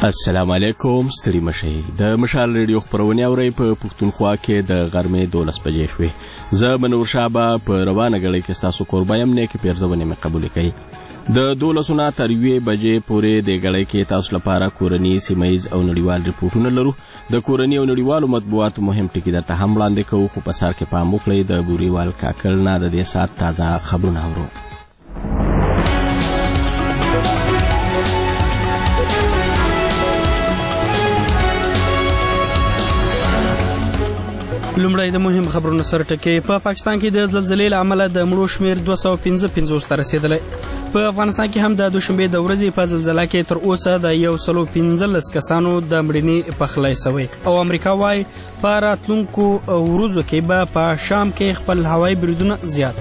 السلام علیکم، ستړي مشئ. د مشال ریډیو خپرونې اورئ په پښتونخوا کې د غرمې 12 بجې شوې. زه بنور شابه په روانه غړي کې تاسو قربا يم نه کې پیرځونه مې قبول کړي. د 12 نه تر 1 بجې پورې د غړي کې تاسو لپاره کورنی سیمایز او نړیوال ریپورتونه لرو. د کورنی او نړیوالو مطبوعاتو مهم ټکي درته هم وړاندې کوو، خو په سر کې پام وکړئ د بوريوال کاکل نه د دې سات تازه خبرونه اورو. لومړی د مهم خبرونو سره ټکي. په پاکستان کې د زلزلې له امله د مړو شمېر 255 ته رسیدلی. په افغانستان کې هم د دوشنبې د ورځې په زلزله کې تر اوسه د 115 کسانو د مړینې پخلی شوی او امریکا وايي په راتلونکو ورځو کې به په شام کې خپل هوایي بریدونه زیات.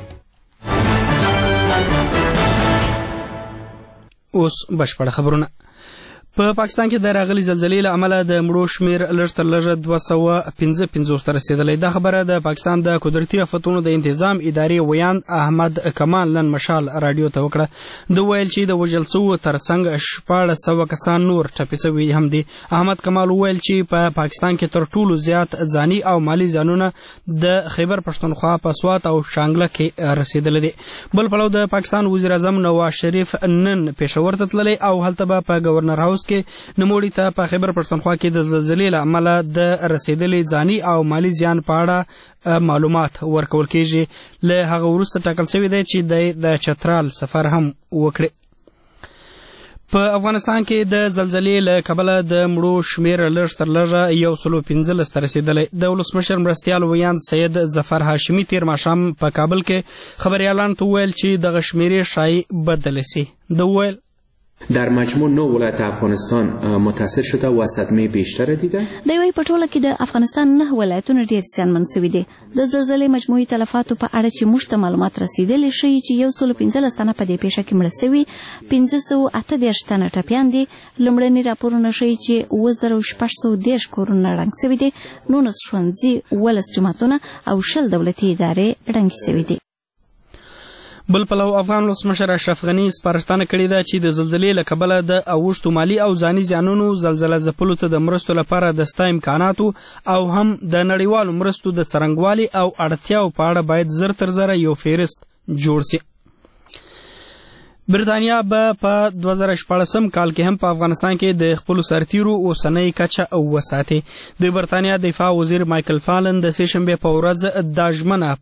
اوس بشپړ خبرونه. په پاکستان کې د راغلي زلزلې له امله د مړو شمېر لږ تر لږه 255 ته رسیدلی. دا خبره د پاکستان د قدرتي آفتونو د انتظام ادارې ویاند احمد کمال نن مشال راډیو ته وکړه. د ویل چې د وژل شوو ترڅنګ 1400 کسان نور ټپي شوي هم دي. احمد کمال ویل چې په پاکستان کې تر ټولو زیات ځاني او مالی زیانونه د خیبر پښتونخوا په سوات او شانګله کې رسیدلي دي. بل پلو د پاکستان وزیر اعظم نواز شریف نن پېښور ته تللی او هلته به په گورنر هاوس کې نوموړي ته په خیبر پښتونخوا کې د زلزلې له امله د رسیدلي ځاني او مالی زیان په اړه معلومات ورکول کېږي. له هغه وروسته ټاکل شوی دی چې د چترال سفر هم وکړي. په افغانستان کې د زلزلې له کبله د مړو شمېر لږ تر لږه 115 ته رسیدلی. د ولسمشر مرستیال ویاند سید ظفر هاشمي تیر ماښام په کابل کې خبریالانو ته وویل چې دغه شمېرې ښایي بدلې سي. د وویل در مجموع 9 ولایت افغانستان متاثر شده و صدمه بیشتر دیده. د یوې په ټوله کې د افغانستان 9 ولایتونه ډېر زیانمن شوي دي. د زلزلې مجموعي تلفاتو په اړه چې موږ ته معلومات رسیدلي ښیي چې 115 تنه په دې پیښه کې مړه شوي، 538 تنه ټپیان دي. لومړني راپورونه ښیي چې 2610 کورونه ړنګ شوي دي، 19 ښوونځي، 12 جوماتونه او 10 دولتي ادارې ړنګې شوي دي. بل پلو افغان ولسمشر اشرف غني سپارښتنه کړې ده چې د زلزلې له کبله د اوښتو مالي او ځاني زیانونو زلزله ځپلو ته د مرستو لپاره د ستا امکاناتو او هم د نړیوالو مرستو د څرنګوالي او اړتیاو په اړه باید زر تر زره یو فهرست جوړ شي. برطانیا به په 2014 کال کې هم په افغانستان کې د خپلو سرتیرو اوسنۍ کچه وساتي. د برطانیا دفاع وزیر مایکل فالن د سې شنبې په ورځ دا ژمنه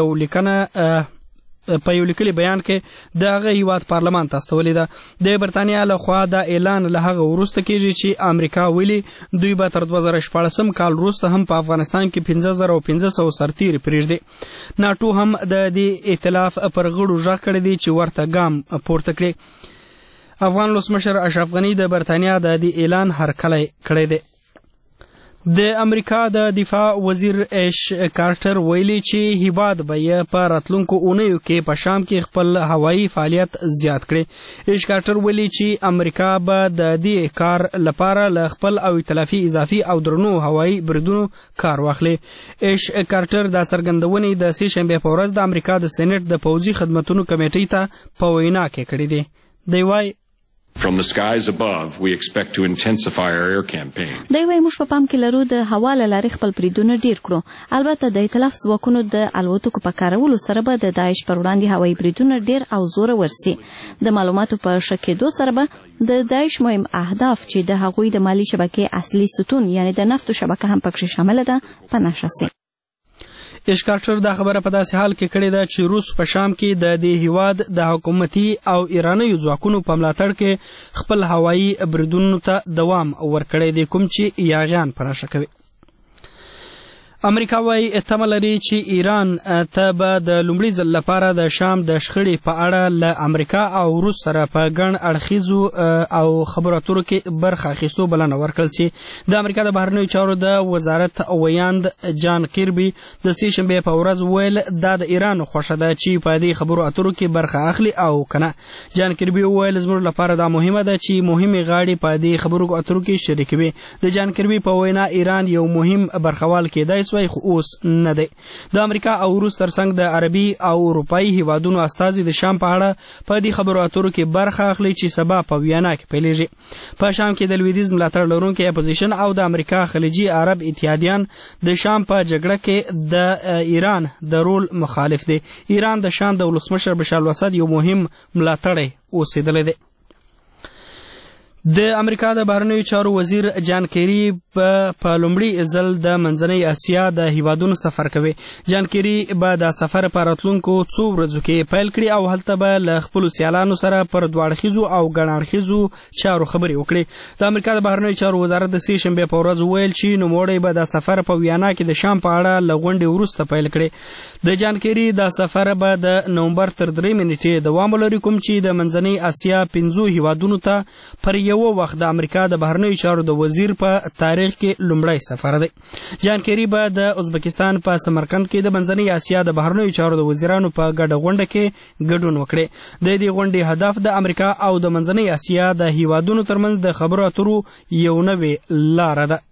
په یو لیکلي بیان کې د هغه هیواد پارلمان ته استولې ده. د برطانیا لخوا دا اعلان له هغه وروسته کېږي چې امریکا ویلي دوی به تر 2014 کال وروسته هم په افغانستان کې 15500 سرتیري پرېږدي. ناټو هم د دې ائتلاف پر غړو غږ کړی دی چې ورته ګام پورته کړي. افغان ولسمشر اشرف غني د برطانیا د دې اعلان هرکلی کړی دی. د امریکا د دفاع وزیر ایش کارټر ویلي چې هیواد به یې په راتلونکو اونیو کې په شام کې خپل هوایي فعالیت زیات کړي. ایش کارټر ویلي چې امریکا به د دې کار لپاره له خپل او ائتلافي اضافي او درنو هوایي بریدونو کار واخلي. ایش کارټر دا څرګندونې د سې شنبې په ورځ د امریکا د سېنیټ د پوځي خدمتونو کمیټې ته په وینا کې کړې دي. دی وایي From the skies above, we expect to intensify our air campaign. دوی وايي موږ په پام کې لرو د هوا له لارې خپل بریدونه ډیر کړو. البته د ائتلاف ځواکونو د الوتکو په کارولو سره به د داعش پر وړاندې هوایي بریدونه ډیر او زوره ورسي. د معلوماتو په ښه کېدو سره به د داعش مهم اهداف چې د هغوی د مالی شبکې اصلي ستون یعنی د نفتو شبکه هم پکې شامل ده په نښه سي. ایش کارټر دا خبره په داسې حال کې کړې ده چې روس په شام کې د دې هیواد د حکومتي او ایرانیو ځواکونو په ملاتړ کې خپل هوایي بریدونو ته دوام ورکړی دی، کوم چې یاغیان په نښه کوي. امریکا وايي تمه لري چې ایران ته به د لومړي ځل لپاره د شام د شخړې په اړه له امریکا او روس سره په ګڼ اړخیزو او خبرو اترو کې برخه اخیستو بلنه ورکړل شي. د امریکا د بهرنیو چارو د وزارت ویاند جان کیربي د سې شنبې په ورځ ویل دا د ایران خوښه ده چې په دې خبرو اترو کې برخه اخلي او کنه. جان کیربي ویل زموږ لپاره دا مهمه ده چې مهمې غاړې په دې خبرو اترو کې شریک وي. د جان کیربي په وینا ایران یو مهم برخوال کېدای سوی خو اوس نه دی. د امریکا او روس ترڅنګ د عربي او اروپایي هیوادونو استازي د شام په اړه په دې خبرو اترو کې برخه اخلي چې سبا په ویانا کې پیلېږي. په شام کې د لویدیځ ملاتړ لرونکي اپوزیشن او د امریکا خلیجي عرب اتحادیان د شام په جګړه کې د ایران د رول مخالف دي. ایران د شام د ولسمشر بشار الاسد یو مهم ملاتړی اوسېدلی دی. د امریکا د بهرنیو چارو وزیر جان کیری په لومړي ځل د منځنۍ اسیا د هیوادونو سفر کوي. جان کیری به د سفر په راتلونکو څو ورځو کې پیل کړي او هلته به له خپلو سیالانو سره پر دوه اړخیزو او ګڼ اړخیزو چارو خبرې وکړي. د امریکا د بهرنیو چارو وزارت د سې شنبې په ورځ وویل چې نوموړی به د سفر په ویانا کې د شام په اړه له غونډې وروسته پیل کړي. د جان کیری د سفر به د نومبر تر 3 نیټې دوام ولري، کوم چې د منځنۍ اسیا 5 هیوادونو ته پر یو وخت د امریکا د بهرنیو چارو د وزیر په تاریخ کې لومړی سفر دی. جان کیری به د ازبکستان په سمرقند کې د منځنۍ اسیا د بهرنیو چارو د وزیرانو په ګډه غونډه کې ګډون وکړي. د دې غونډې هدف د امریکا او د منځنۍ اسیا د هیوادونو ترمنځ د خبرو اترو یو نوې لاره ده.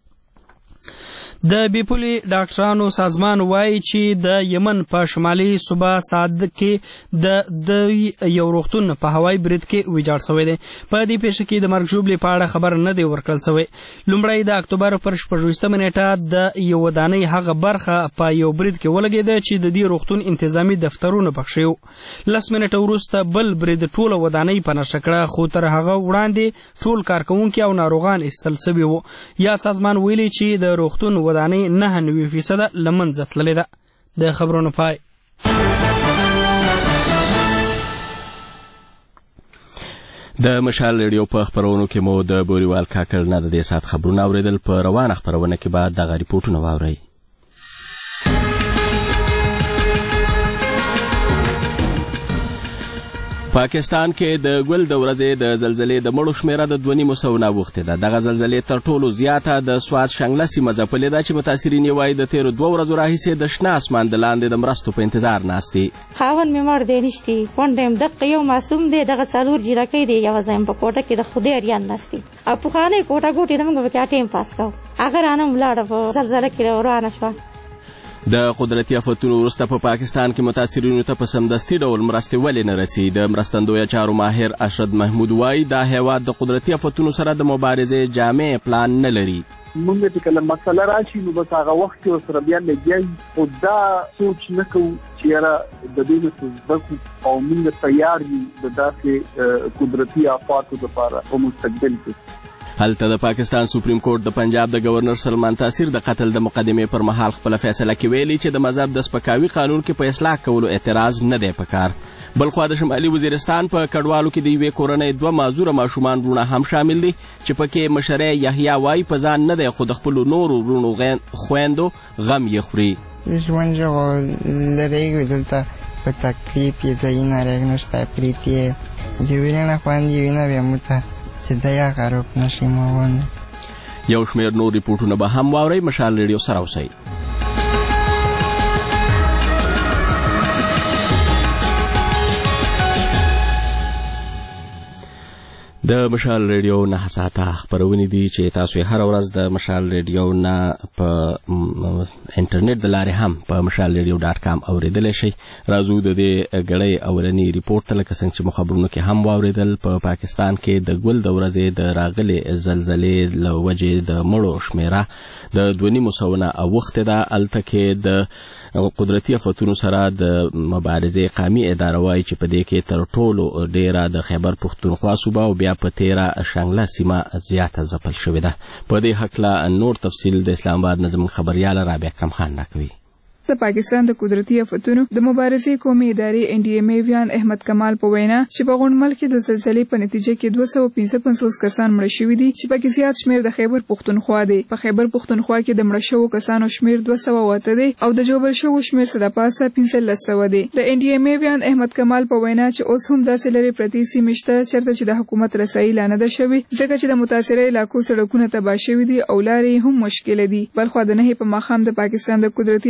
د بیپولي ډاکټرانو سازمان وایي چې د یمن په شمالي صوبه سعد کې د یو روغتون په هوایي برید کې ویجاړ شوی دی. په دې پیښه کې د مرګ ژوبلې په اړه خبر نه دی ورکړل شوی. لومړی د اکتوبر پر 14 نیټه د یو ودانۍ هغه برخه په یو برید کې ولګېده چې د دې روغتون انتظامی دفترونه پکښې وو. 10 منټه وروسته بل برید ټوله ودانۍ په نښه کړه، خو تر هغه وړاندې ټول کارکوونکي او ناروغان ایستل شوي وو. یاد سازمان ویلي چې د روغتون ودانۍ 9% له منځه تللې ده. د خبرونو پای. د مشال ریډیو په خبرونو کې مو د بوریوال کاکړ نه د دې ساعت خبرونه اوریدل. په روانه خبرونه کې به دغه ریپورټونه واورئ. پاکستان کې د ګل د ورځې د زلزلې د مړو شمیره د 2.5 نه اوښتې ده. دغه زلزلې تر ټولو زیاته د سوات شنګله سیمه ځپلې ده چې متاثرین یې وایي د تېرو 2 ورځو راهیسې د شنه اسمان د لاندې د مرستو په انتظار ناست دي. خاوند مې مړ دی نشتی کونډه یم دقه یو معصوم دی دغه څلور جیرکۍ دی یوه ځای په کوټه کې د خدای اریان ناست دي او پخوانی کوټه ګوټې نه موږ پکې ټایم پاس کوو. هغه رانه ولاړه په زلزله کې روانه شوه. د قدرتي آفتونو وروسته په پاکستان کې متاثرینو ته په سمدستي ډول مرستې ولې نه رسي؟ د مرستندویه چارو ماهر اشرد محمود وایي دا هیواد د قدرتي آفتونو سره د مبارزې جامع پلان نه لري. موږ چې کله مسله راشي نو بس هغه وخت کې ورسره بیا لګیایي، خو دا سوچ نه کوو چې یاره د دې نه څه زده کړو او موږ تیار یو د داسې قدرتي آفاتو لپاره په مستقبل کې. هلته د پاکستان سپریم کورټ د پنجاب د گورنر سلمان تاثیر د قتل د مقدمې پر مهال خپل فیصله کې ویلي چې د مذهب د سپکاوي قانون کې په اصلاح کولو اعتراض نه دی پکار. بلخوا د شمالي وزیرستان په کډوالو کې د یوې کورنۍ 2 معذوره ماشومان وروڼه هم شامل دي چې پکې مشره یحیی وایي په ځان نه دی خو د خپلو نورو وروڼو خویندو غم یې خوري. ژوند لرې دلته په تکلیف یې ځایونه رېږ نشته پریتې یې ویرنه خویندې وینه بیا موته چې د یا غروب نشي موونه. یو شمېر نور ریپورټونه به هم واورئ. مشال ریډیو سره اوسئ. د مشال ریډیو 9 ساعته خبرونه دي چې تاسو هر ورځ د مشال ریډیو نه په انټرنیټ د لارې هم په mashalradio.com اوریدلی شئ. راځو د دې غړې اولنی ریپورت ته لکه څنګه چې مخابرونو کې هم واوریدل. په پاکستان کې د ګل د ورځې د راغلې زلزلې له وجې د مړو شمیره د 2.5 نه اوښتې ده. هلته کې د قدرتي آفتونو سره د مبارزې قومي اداره وایي چې په دې کې تر ټولو ډیره د خیبر پښتونخوا صوبه او بیا په 13 شنګله سیمه زیاته ځپل شوې ده. په دې هکله نور تفصیل د اسلام آباد نه زموږ خبریال رابعه اکرم خان راکوي. د پاکستان د قدرتي آفتونو د مبارزې قومي ادارې NDMA ویان احمد کمال په وینا چې په غونډمل کې د زلزلې په نتیجه کې 255 کسان مړه شوي دي چې پکې زیات شمیر د خیبر پښتونخوا دی. په خیبر پښتونخوا کې د مړه شوو کسانو شمیر 208 دی او د جوړ شوو شمیر څخه د پاسه 1500 دی. د NDMA ویان احمد کمال په وینا چې اوس هم داسې لري پرتی سیمه شته چرته چې د حکومت رسایي لانه ده شوی ځکه چې د متاثره علاقو سړکونه تباه شوي دي او لارې هم مشکل دي. بلخو د نه په مخام د پاکستان د قدرتي آفتونو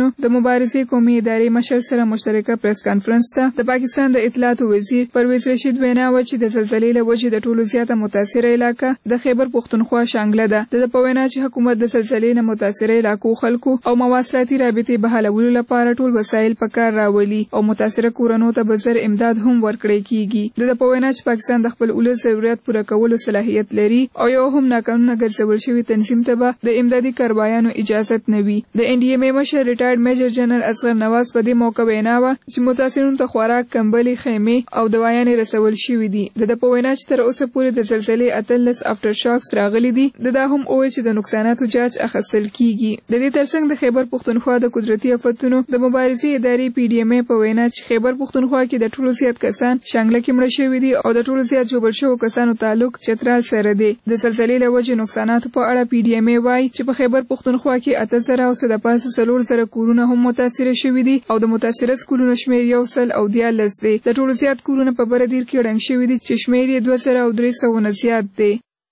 فتونو د مبارزې قومي ادارې مشر سره مشترکه پریس کانفرنس ته د پاکستان د اطلاعات وزیر پرویز رشید وینا و چې د زلزلې له وجې د ټولو زیاته متاثره علاقه د خیبر پښتونخوا شانګله ده. د په وینا چې حکومت د زلزلې نه متاثره علاقو خلکو او مواصلاتي رابطې بحالولو لپاره ټول وسایل په کار راولي او متاثره کورونو ته به زر امداد هم ورکړی کیږي. د په وینا چې پاکستان د خپل ولس ضرورت پوره کولو صلاحیت لري او یو هم ناقانونه ګرځول شوی تنظیم ته به د امدادي کاروایانو اجازه نه وي. د ان ډي ایم مشر ریټایرډ میجر جنرال اصغر نواز په دې موقع وینا و چې متاثرینو ته خوراک، کمبلي، خیمې او دوايانې رسول شوې دي. د په وینا چې تر اوسه پورې د زلزلې اتلس افټر شاکس راغلي دي. دا هم وایي چې د نقصاناتو جاج اخیستل کیږي. د دې ترڅنګ د خیبر پښتونخوا د قدرتي آفتونو د مبارزې ادارې پی ډي ایم په وینا چې خیبر پښتونخوا کې د ټولو زیات کسان شانګله کې مړه شوي دي او د ټولو زیات ژوبل شوو کسانو تعلق چترال سره دی. د زلزلې له وجې نقصاناتو په اړه پی ډي ایم وایي چې په خیبر پښتونخوا کې 8000 او څه د پاسه 400 کورونه هم متاثره شوي دي او د متاثره سکولونو شمیر 114 دی. د ټولو زیات کورونه په بردیر کې ړنګ شوي دي چې شمیر یې 2000 او 300 نه زیات دی.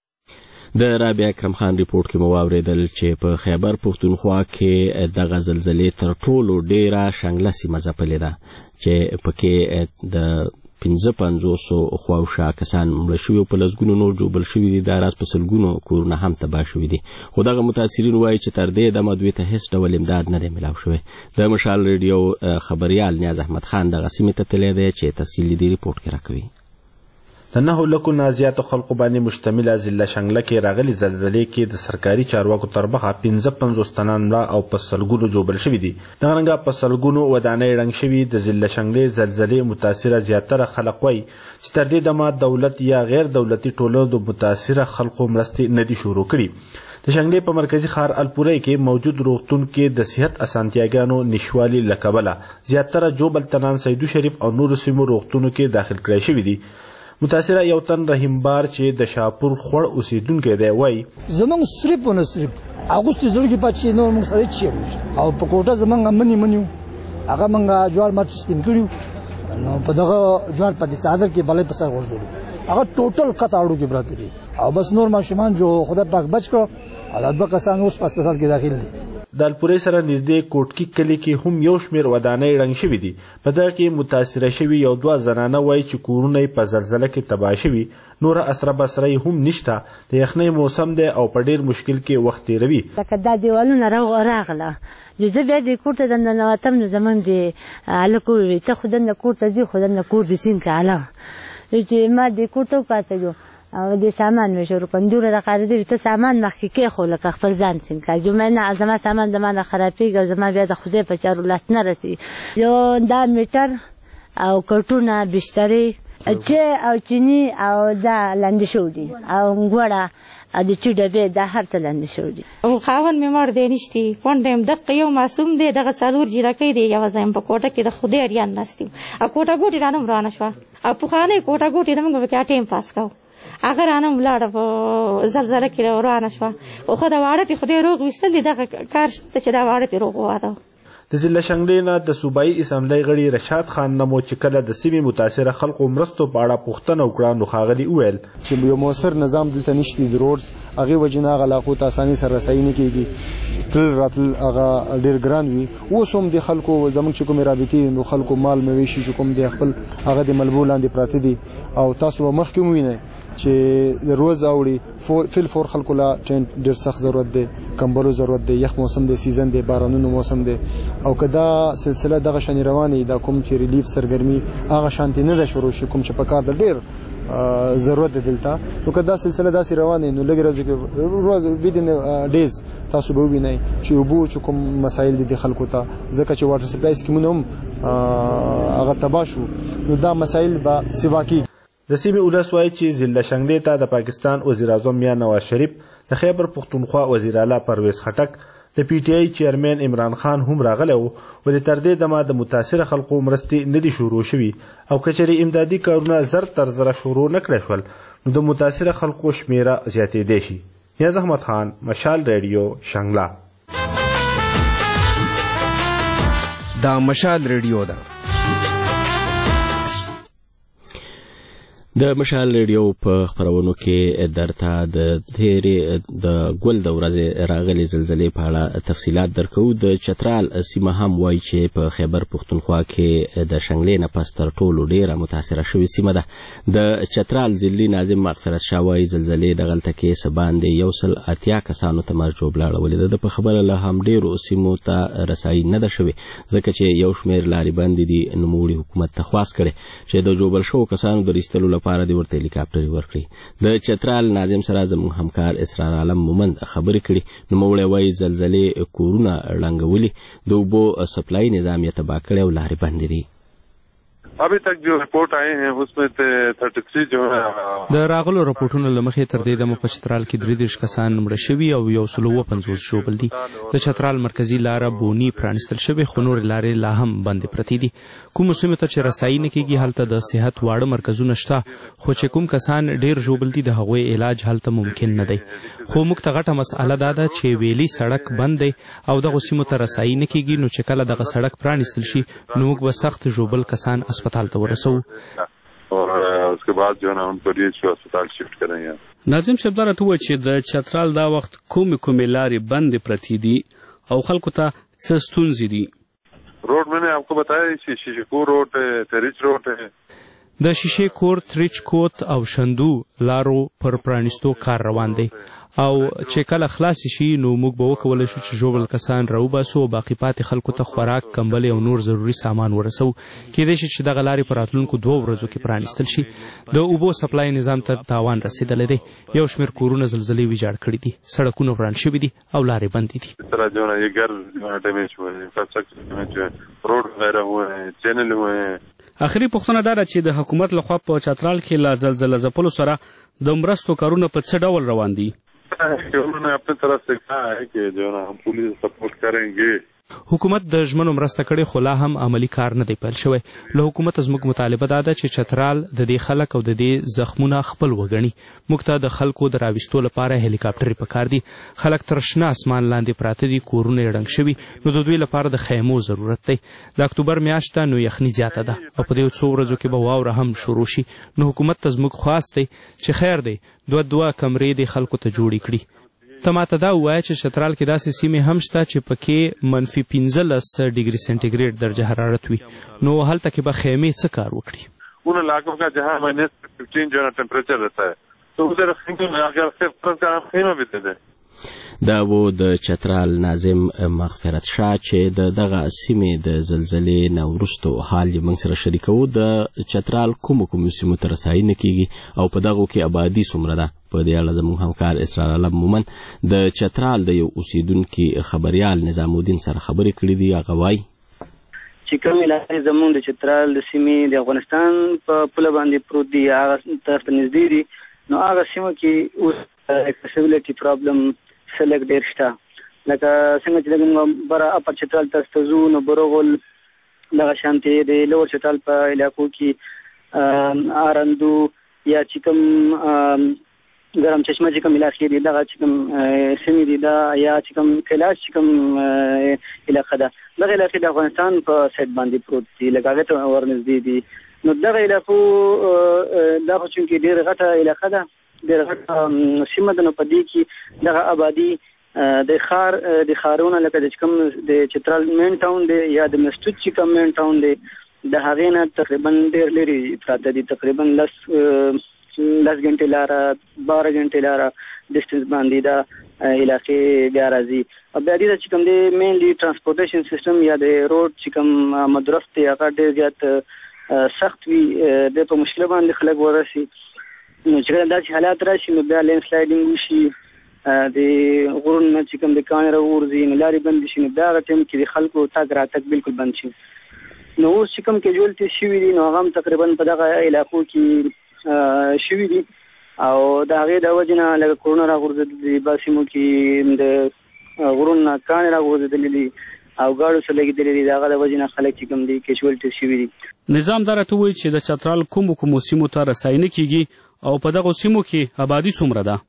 د رابعه اکرم خان ریپورت کې مو واوریدل چې په خیبر پښتونخوا کې دغه زلزلې تر ټولو ډیره شانګله سیمه ځپلې ده چې پکې د 55 خواوشا کسان مړه شوي په لسګونو نور جوبل شوي دي. دا راز په سلګونو کورونه هم تباه شوي دي. خو دغه متاثرین وایي چې تر دې دمه دوی ته هیڅ ډول امداد نه دی میلاو شوی. د مشال ریډیو خبریال نیاز احمد خان دغه سیمې ته تللی دی چې تفصیل دې ریپورت کې راکوي. د 9 لکو نه زیاتو خلکو باندې مشتمله ضلع شانګله کې راغلي زلزلې کې د سرکاري چارواکو تر مخه 55 تنان مړه او په سلګونو جوبل شوي دي. دغه رنګه په سلګونو ودانۍ ړنګ شوي. د ضلع شانګلې زلزلې متاثره زیاتره خلک وایي چې تر دې دمه دولت یا غیر دولتي ټولنو د متاثره خلکو مرستې نه دي شروع کړي. د شانګلې په مرکزی ښار الپورۍ کې موجود روغتون کې د صحت اسانتیاګانو نشوالي له کبله زیاتره جوبل تنان سیدو شریف او نورو سیمو روغتونو کې داخل کړی شوي دي. متاثره یو تن رحیم بار چې د شاپور خوړ اوسیدونکی دی وایي زمونږ صرف ونه صرف اغوستي زړه کې پاتې نور موږ سره چی او په کوټه زمونږ منیو هغه موږ جوار مرچ سپین کړیو نو په دغه جوار په څادر کې بلې په سر ورزول هغه ټوټل قطاړو کې براته دي او بس نور ماشومان جو خدای پاک بچ کړو او د کسان اوس په هسپتال کې داخل دي. د الپورۍ سره نږدې کوټکی کلي کې هم یو شمیر ودانۍ ړنګ شوي دي. په دغه کې متاثره شوي یو دوه زنانه وایي چې کورونه یې په زلزله کې تباه شوي. نوره اسره بسره هم نشته. د یخنۍ موسم دی او په ډېر مشکل کې وخت تېروي. لکه دا دیوالونه راغله نو زه بیا دې کور ته دننوتم نو زموږ د هلک وویل ته خو دننه کور ته ځې خو دننه کور دې سیند ته هلغه چې ما دې کور ته وکتلو او د سامان مې شروع کړم دوره د قاعده ته سامان مخکې کېښو لکه خپل ځان سین کړه جمعه نه زما سامان زما نه خرابېږي او زما بیا د خدای په چارو لاس نه رسي. یو دا میټر او کټونه بسترې چې او چینی او دا لاندې شو دي او غوړه د چې ډبې دا هر څه لاندې شو دي. او خاون مې مړ دی نشتی کونډه هم دقه یو معصوم دی دغه څلور جیرکۍ دی یوه ځای په کوټه کې د خدای اریان ناست یم او کوټه ګوټې رانه ورانه شوه او پخوانۍ کوټه ګوټې نه موږ پکې ټایم پاس کوو. هغه رانه ولاړه په زلزله کې ورانه شوه او خو د واړه خدای روغ ویستل دي دغه کار شته چې دا واړه روغ وواده. د ضلع شانګلې نه د صوبایي اسامبلۍ غړي رشاد خان نمو چې کله د سیمې متاثره خلکو مرستو په اړه پوښتنه وکړه نو ښاغلي وویل چې یو مؤثر نظام دلته نشته د روډز هغې وجې نه هغه علاقو ته اساني سره رسایي نه کېږي. تلل راتلل هغه ډېر ګران وي. اوس هم د خلکو زموږ چې کومې رابطې نو خلکو مال مویشي چې کوم دی خپل هغه د ملبو لاندې پراته دي او تاسو به مخکې ووینئ چې د روز اوړي فل فور خلکو لا ټینټ ډېر سخت ضرورت دی کمبلو ضرورت دی یخ موسم دی سیزن دی بارانونو موسم دی او که دا سلسله دغه شانې روانې دا کوم چې ریلیف سرګرمي هغه شانتې نه ده شروع شي کوم چې په کار د ډېر ضرورت دی دلته نو که دا سلسله داسې روانې نو لږ ورځو کې روز ویدن ډیز تاسو به ووینئ چې اوبو چې کوم مسایل دي د خلکو ته ځکه چې واټر سپلای سکیمونه هم هغه تباه شو نو دا مسایل به سیوا کېږي. د سیمې ولس وایي چې ضلع شانګلې ته د پاکستان وزیر اعظم میاں نواز شریف د خیبر پښتونخوا وزیر اعلی پرویز خټک د پی ټی آی چیرمن عمران خان هم راغلی و ولې تر دې دمه د متاثره خلکو مرستې نه دي شروع شوي او که چېرې امدادي کارونه زر تر زره شروع نه کړی شول نو د متاثره خلکو شمیره زیاتېدی شي. نیاز احمد خان مشال ریډیو شانګله. دا مشال ریډیو ده. د مشال ریډیو په خبرونو کې درته د ګل د ورځې راغلي زلزلې په اړه تفصيلات درکو. د چترال سیمه هم وایي چې په خیبر پښتونخوا کې د شنګلې نه پس تر ټولو ډیره متاثره شوې سیمه ده. د چترال ضلعي ناظم مغفرت شاه وایي زلزلې دغلته کې سباندې 180 کسانو ته مرګ وبلاړولې ده. په خبره له هم ډیرو سیمو ته رسایي نه ده شوې ځکه چې یو شمېر لارې بندې دي. نوموړي حکومت ته خواست کړي چې د جوړ شوو کسانو د ایستلو لپاره د ورته هلیکاپټر ورکړي. د چترال ناظم سره زموږ همکار اسرار عالم مومند خبرې کړي. نوموړي وایي زلزلې کورونه ړنګولي، د اوبو سپلای نظام یې تباه کړی او لارې بندې دي. अभी तक जो रिपोर्ट आए हैं उसमें 33 जो है د راغلو راپورټونو لمخې تر دې د چترال کې 33 کسان مړه شوي او 150 ژوبل دي. د چترال مرکزی لار بونی پرانستل شوی خو نور لارې لا هم بندې پرتې دي. کوم سیمه ته چې رسایي نه کیږي هلته د صحت واړه مرکزونه شته، خو چې کوم کسان ډیر ژوبل دي د هغوی علاج هلته ممکن نه دی. خو موږ ته غټه مسأله ده چې ویلي سړک بند دی او دغه سیمو ته رسایي نه کیږي، نو چې کله دغه سړک پرانستل شي نو موږ به سخت ژوبل کسان अस्पताल तो रसो और उसके बाद जो है ना उनको रीच अस्पताल शिफ्ट करेंगे. ناظم صاحب دا راته چې د چترال دا وخت کومې لارې بندې پرتې دي او خلکو ته څه ستونزې دي؟ रोड मैंने आपको बताया शीशेकोट रोड है, तेरिच रोड है. د شیشې تریچ کوت او شندو لارو پر پرانستو کار روان دی او چې کله خلاص شي نو موږ به وکولای شو چې ژوبل کسان راوباسو او باقی پاتې خلکو ته خوراک، کمبل او نور ضروري سامان ورسو. کېدای شي چې دغه لارې په راتلونکو 2 ورځو کې پرانستل شي. د اوبو سپلای نظام ته تاوان رسیدلی دی. یو شمېر کورونه زلزلې ویجاړ کړي دي، سړکونه وران شوي دي او لارې بندې دي. اس طرح جو ہے یہ گھر ډیمیج ہوئے ہیں، انفراسٹرکچر ډیمیج ہوئے ہیں، روډ وغیرہ ہوئے ہیں، چینل ہوئے ہیں. اخري پوښتنه دا ده چې د حکومت لخوا په چترال کې لا زلزلہ ځپلو سره د مرستو کارونه په څه ډول روان دي؟ उन्होंने अपनी तरफ से कहा है कि जो है हम पुलिस सपोर्ट करेंगे. حکومت د ژمنو مرسته کړې خو لا هم عملی کار نه دی پیل شوی. له حکومت زموږ مطالبه ده چې چترال د دې خلک او د دې زخمونه خپل وګڼي. موږ ته د خلکو د راوستو لپاره هلیکاپټر پکار دي. خلک تر شنه اسمان لاندې پراته دي، کورونه یې ړنګ شوي، نو د دوی لپاره د خیمو ضرورت دی. د اکتوبر میاشت نو یخني زیاته ده او په دې 2 ورځو کې به واوره هم شروع شي. نو حکومت ته زموږ خواست دی چې خیر دی 2 کمرې د خلکو ته جوړې کړي. ته ماته دا ووایه چې چترال کې داسې سیمې هم شته چې پکې -15 ډیګري سنټیګریډ درجه حرارت وي، نو هلته کې به خیمې څه کار وکړي؟ उन इलाकों का जहाँ -15 जो है टेम्परेचर रहता है तो उधर अगर सिर्फ का खैमा भी दे दें. دا و د چترال ناظم مغفرت شاه چې دغه سیمې د زلزلې نه وروسته حال یې موږ سره شریکو. د چترال کوم سیمو ته رسایي نه کیږي او په دغو کې آبادي څومره ده؟ په دې اړه زموږ همکار اسرار عالم مومند د چترال د یو اوسیدونکي خبریال نظام الدین سره خبرې کړې دي. هغه وایي چې کوم علاقې زموږ د چترال د سیمې د افغانستان په پوله باندې پروت دي، هغه طرف ته نږدې دي، نو هغه سیمه کې اوس اکسیسیبیلیټي پرابلم سلګ ډېر شته. لکه څنګه چې موږ بره اپر چترال ته ځو نو برغول دغه شانتې د لوړ چترال په علاقو کې آرندو یا چې کوم ګرم چشمه چې کوم علاقې دي، دغه چې کوم سیمې دي دا یا چې کوم کلاش چې کوم علاقه ده، دغه علاقې د افغانستان په سایډ باندې پروت دي، لکه هغې ته ورنږدې دي. نو دغه علاقو دا خو چونکې ډېره غټه علاقه ده، ډېره غټه سیمه ده، نو په دې کې دغه آبادي د ښارونه لکه د کوم د چترال مین ټاون دی یا د مستوت چې کوم مین ټاون دی، د هغې نه تقریبا ډېر لرې پراته دي، تقریبا 10 غنټې لاره 12 غنټې لاره ډسټنس باندې دا علاقې بیا راځي. او بیا دې چې کوم دی مینلی ترانسپورټیشن سیستم یا د روډ چې کوم مدرف دی هغه ډېر زیات سخت وي، د په مشکل باندې خلک ورسي. نو چې کله داسې حالات راشي نو بیا لین سلایډینګ وشي، د غرونو چې کوم د کاڼي راوورځي، نو لارې بندې شي، نو بیا هغه ټایم کې د خلکو تګ راتګ بالکل بند شي. نو اوس چې کوم کیجوالټي شوي دي نو هغه هم تقریبا په دغه علاقو کې شوي دي او د هغې د وجې نه لکه کورونه راغورځېدلي، بعض سیمو کې د غرونو نه کاڼي راغورځېدلي دي او ګاډو سره لګېدلي دي، د هغه د وجې نه خلک چې کوم دي کیجوالټي شوي دي. نظام دا راته وایي چې د چترال کومو سیمو ته رسایي نه کیږي او په دغو سیمو کې آبادي څومره ده؟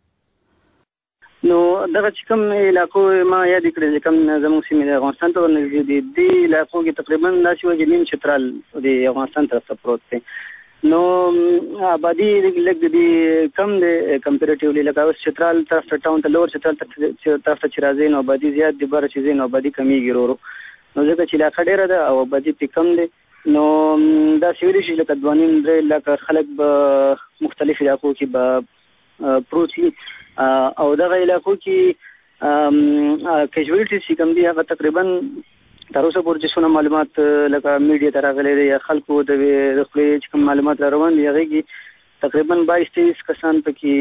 نو دغه چې کوم علاقو ما یاد کړی چې کوم زموږ سیمې د افغانستان ته ورنږدې دي، دې علاقو کې تقریبا داسې وایي چې نیم چترال د افغانستان طرف ته پروت دی. نو آبادی لږ د کم دی کمپیریټیولی لکه اوس چترال طرف ته ټاون ته لور چترال طرف ته چې راځي نو آبادي زیات دی، بره چې ځي نو آبادي کمیږي ورو نو ځکه چې علاقه ډېره ده او آبادي پې کم دی نو داسې ویلی شي لکه 2.5-3 لکه خلک به مختلف علاقو کې به پروت وي او دغه علاقو کې کیجوالټیز چې کوم دي هغه تقریبا تر اوسه پورې چې څونه معلومات لکه میډیا ته راغلي دي یا خلکو د خپلې چې کوم معلومات را روان دي هغې کې تقریبا 22-23 کسان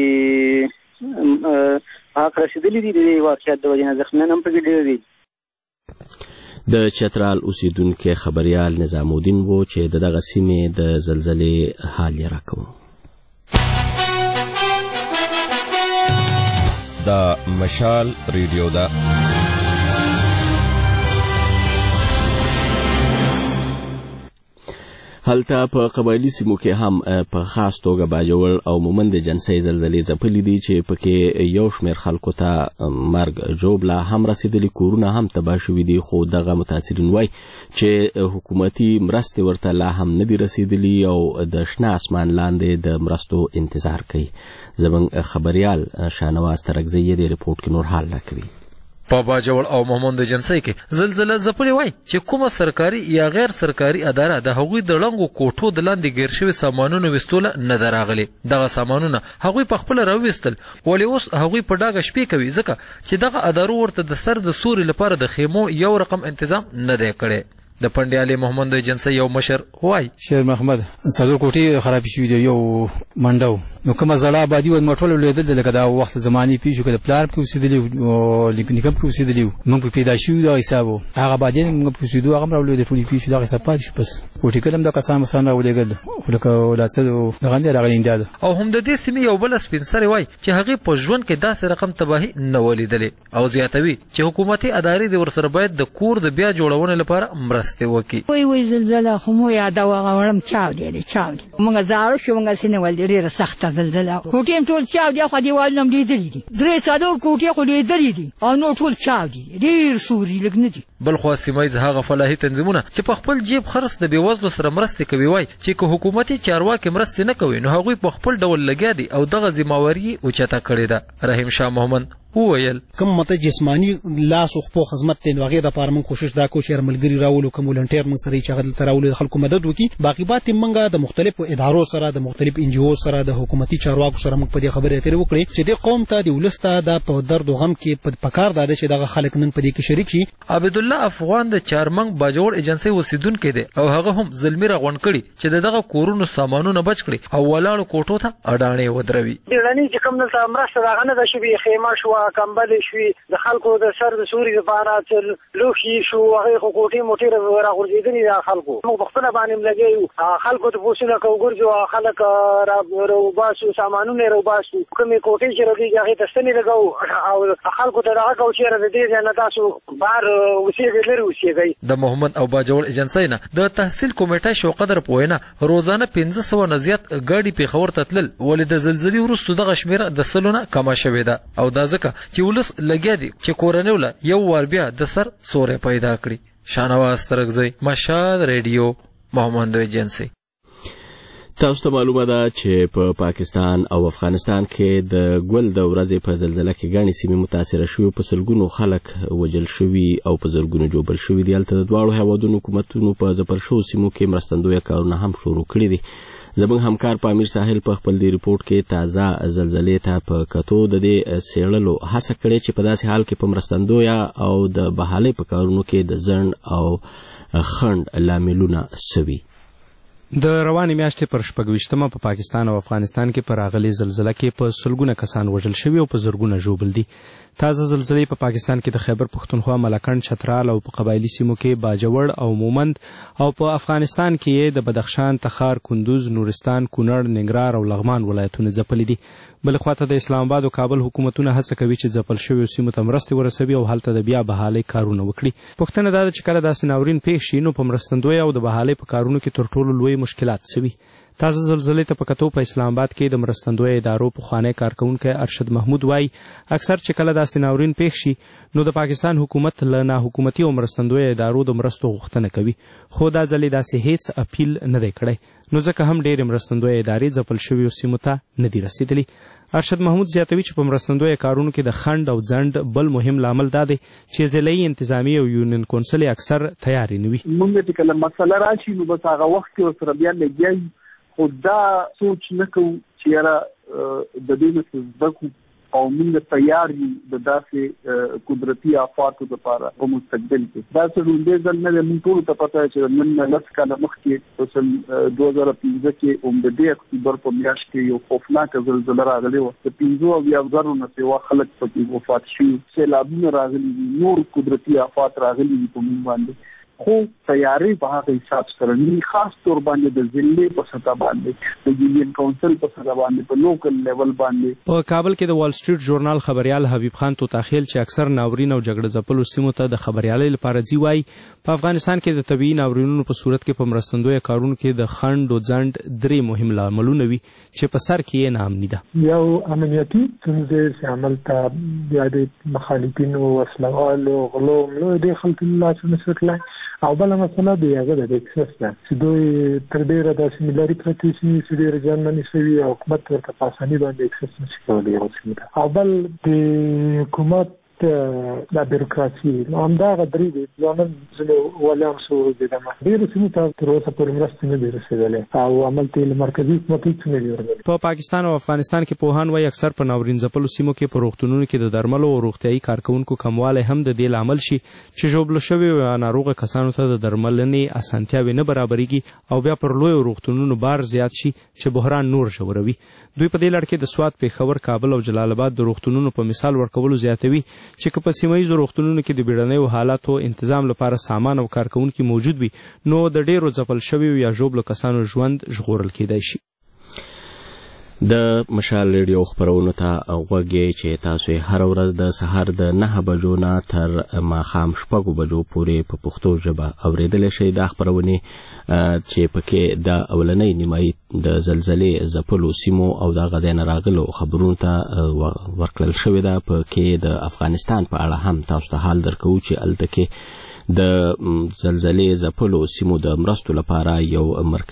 پکې حق رسېدلي دي د واقعیت د وجې نه، زخمیان هم پکې ډېر دي. د چترال اوسیدونکي خبریال نظام الدین وو چې دغه سیمې د زلزلې حال یې راکوه. دا مشال ریډیو ده. هلته په قبایلي سیمو کې هم په خاص توګه باجوړ او مومند جنسي زلزلې ځپلې دي چې پکې یو شمېر خلکو ته مرګ ژوبله هم رسېدلي، کورونه هم تباه شوي دي، خو دغه متاثرین وایي چې حکومتي مرستې ورته لا هم نه دي رسېدلي او د شنه اسمان لاندې د مرستو انتظار کوي. زموږ خبریال شاهنواز ترکزی د ریپورټ کې نور حال راکوي. په باجوړ او محمود جنسي کې زلزله ځپلې وای چې کومه سرکاري یا غیر سرکاري اداره د هغوی د لنګو کوټو د لاندې ګیر شوي سامانونو وستوله نه ده راغلي. دغه سامانونه هغوی په خپله راویستل، ولې اوس هغوی په ډاګه شپې کوي ځکه چې دغه ادارو ورته د سر د سوري لپاره د خیمو یو رقم تنظیم نه دی کړی. د پنډیالي محمد جنسي یو مشر وای شیر محمد څلور کوټې خراب شوي دي، یو منډو نو کومه زړه آبادي و مټول لیدل لکه دا وخت زماني پیښو کې د پلار کې اوسېدلي او لیکنیکم کې اوسېدلي موږ پیدا شوي دا حساب هغه بعدين موږ په سیدو هغه راولې د ټولي پیښو دا حساب پاتې شو. بس کوټې کلم د کسان مسان راولېګل لکه ولاسه دغه نه راغلي انداز او هم د دې سیمې یو بل سپین سره وای چې هغه په ژوند کې داسې رقم تباہي نه ولیدلې او زیاتوي چې حکومتي ادارې د ورسره باید د کور د بیا جوړونې لپاره مرسته وکړي. وای زلزله خو مو یاد وغوړم چاو دی موږ زاړو شو موږ سینه ول ډیره سخته زلزله کوټې ټول چاو دی خو دیوال نم لیدلې دي 3 کوټې خو لیدلې دي او نو ټول چاو دي ډیر سوري لګنه دي. بل خو سیمایز هغه فلاحي تنظیمونه چې په خپل جیب خرڅ د بیوزلو سره مرسته کوي وای چې که حکومتي چارواکي مرسته نه کوي نو هغوی په خپل ډول لګیا دي او دغه ذمہواری اوچته کړې ده. رحیم شاه محمد وویل کوم مته جسمانی لاس او خپل خدمت ته نوغه د پاره من کوشش دا کو چې ملګری راولو کوم ولنټیر من سره چې غدل تراولو خلکو مدد وکي. باقی بات منګه د مختلفو ادارو سره د مختلف ان جی او سره د حکومتي چارواکو سره موږ په دې خبرې اترې وکړې چې د قوم ته د ولسته د په درد او غم کې په کار داده چې دغه خلک نن په دې کې شریک شي. عبد الله افغان د چارمنګ باجوړ ایجنسی وسیدونکو دی او هغه هم ظلمي راغون کړي چې دغه کورونو سامانونه بچ کړي او ولاړو کوټو ته اډانې ودروي. دلني چې کوم نه مرسته راغنه د شوی خیمه شو کمبل شوی د خلکو د سر د سوري لپاره تل لوخي شو هغه کوټي موټر راغورځېدلي د خلکو موږ په خپل باندې لګي خلکو ته پوښتنه کوو خلک راوباسو سامانونه راوباسو کومې کوټې چې راځي هغه ته ستنې لګاو او خلکو ته راغو چې را دې نه تاسو بار اوسېږي لري اوسېږي. د محمد او باجوړ ایجنسی نه د تحصیل کمیټه شو قدر پوینه روزانه 1500 نه زیات ګاډي پیښور ته تلل ولې د زلزلې وروسته دغه شمیره د سلونه کما شوې ده او دا ځکه چې ولس لګیا دي چې کورنۍ ولا یو ور بیا د سر سورې پیدا کړي. شاهنواز ترکزی مشال ریډیو محمد ایجنسی. تاسو ته معلومه ده چې په پاکستان او افغانستان کې د ګل د ورځې په زلزلې کې غاڼې سیمې متاثر شوي په سلګونو خلک وجل شوي او په زرګونو جوړ شوي دي. هلته د دواړو هیوادونو حکومتونو په ځپل شوو سیمو کې مرستندویه کارونه هم شروع کړي دي. زموږ همکار په امیر ساحل په خپل دی ریپورټ کې تازه زلزلې ته په کتو د دې سیړلو هڅه کړې چې په داسې حال کې په مرستندویه او د بحالۍ په کارونو کې د ځنډ او خنډ لاملونه سوي. د روانې میاشتې پر 26مه په پاکستان او افغانستان کې پر راغلي زلزله کې په سلګونه کسان وژل شوي او په زرګونه ژوبل دي. تازه زلزلې په پاکستان کې د خیبر پښتونخوا ملکنډ چترال او په قبایلي سیمو کې باجوړ او مومند او په افغانستان کې د بدخشان تخار کندوز نورستان کونړ ننګرهار او لغمان ولایتونه ځپلي دي. بل خواته د اسلام آباد او کابل حکومتونه هڅه کوي چې ځپل شویو سیمو ته مرستې ورسوي او هلته د بیا بحالۍ کارونه وکړي. پوښتنه دا ده چې کله داسې ناورین پیښ شي نو په مرستندویه او د بحالۍ په کارونو کې تر ټولو لوی مشکلات څه وي؟ تازه زلزلې ته په کتو په اسلام آباد کې د مرستندویه ادارو پخوانی کارکونکی ارشد محمود وایي اکثر چې کله داسې ناورین پیښ شي نو د پاکستان حکومت له ناحکومتي او مرستندویه ادارو د مرستو غوښتنه کوي، خو دا ځلې داسې هیڅ اپیل نه دی کړی. نو ځکه هم ډېرې مرستندویه ادارې ځپل شویو سیمو ته نه دي رسېدلي. ارشد محمود زیاتوي چې په مرستندویه کارونو کې د خنډ او ځنډ بل مهم لامل دا دی چې ضلعي انتظامیه او یونین کونسل اکثر تیارې نه وي. موږ چې کله مسله راشي نو بس هغه وخت کې ورسره بیا لګیایي، خو دا سوچ نه کوو چې یاره د دې نه څه زده کړو او موږ تیار یو د داسې قدرتي آفاتو لپاره په مستقبل کې. دا څه لومړی ځل نه دی، موږ ټولو ته پته چې نن نه لس کاله مخکې په 2015 کې د دې اکتوبر په میاشت کې یو خوفناکه زلزله راغلې وه. د 15,000 نه سوا خلک پکې وفات شوي، سیلابونه راغلي دي، نور قدرتي آفات راغلي دي په موږ باندې. خو تیاری په هغه حساب سره نه، خاص طور باندې د ضلع په سطح باندې، د یونین کونسل په سطح باندې، په لوکل لیول باندې. په کابل کې د وال سټریټ ژورنال خبريال حبیب خان توتاخیل چې اکثر ناورین او جګړه ځپلو سیمو ته د خبريالۍ لپاره ځي وایي په افغانستان کې د طبیعي ناورینونو په صورت کې په مرستندویه کارونو کې د خنډ او ځنډ درې مهم لاملونه وي چې په سر کې یې نامني ده. یو امنیتي ستونزې چې عمل ته بیا د مخالفینو وسلوالو غلو ملو د خلکو لاس نسوتلای، او بله مسله د هغه د اکسس ده چې دوی تر ډېره داسې میلاري پرتې شي چې ډېره زیانمنې شوي او حکومت ورته په اساني باندې اکسس نشي کولی یو سیمې ته. او بل د حکومت د بیروکراسي همدغه درې دي ځوانان ځینې ولیان شو دېدمه ډېرو سیمو ته تر اوسه پورې مرستې نه دي رسېدلې او عمل ته یې له مرکزي حکومت هېڅ نه دي ورغلي. په پاکستان او افغانستان کې پوهان وایي اکثر په ناورین ځپلو سیمو کې په روغتونونو کې د درملو او روغتیایي کارکوونکو کموالی هم د دې لامل شي چې ژوبلو شویو یا ناروغه کسانو ته د درملنې اسانتیاوې نه برابرېږي او بیا پر لویو روغتونونو بار زیات شي چې بحران نور ژوروي. دوی په دې لړ کې د سوات، پېښور، کابل او جلال آباد د روغتونونو په مثال ورکولو زیاتوي چې که په سیمهیزو روغتونونو کې د بیړنیو حالاتو انتظام لپاره سامان او کارکوونکي موجود وي نو د ډېرو ځپل شویو یا ژوبلو کسانو ژوند ژغورل کېدای شي. د مشال ریډیو خبرونو ته غوږی چې تاسو هر ورځ د سهار د 9 بجو نه تر ماښام 6 بجو پورې په پښتو ژبه اوریدلی شئ. دا خبرونه چې پکې د اولنۍ نیمایي د زلزلې ځپلو سیمو او د غځای نه راغلو خبرونو ته ورکړل شوې ده. پکې د افغانستان په اړه هم تاسو ته حال درکوو چې هلته کې د زلزلې ځپلو سیمو د مرستو لپاره یو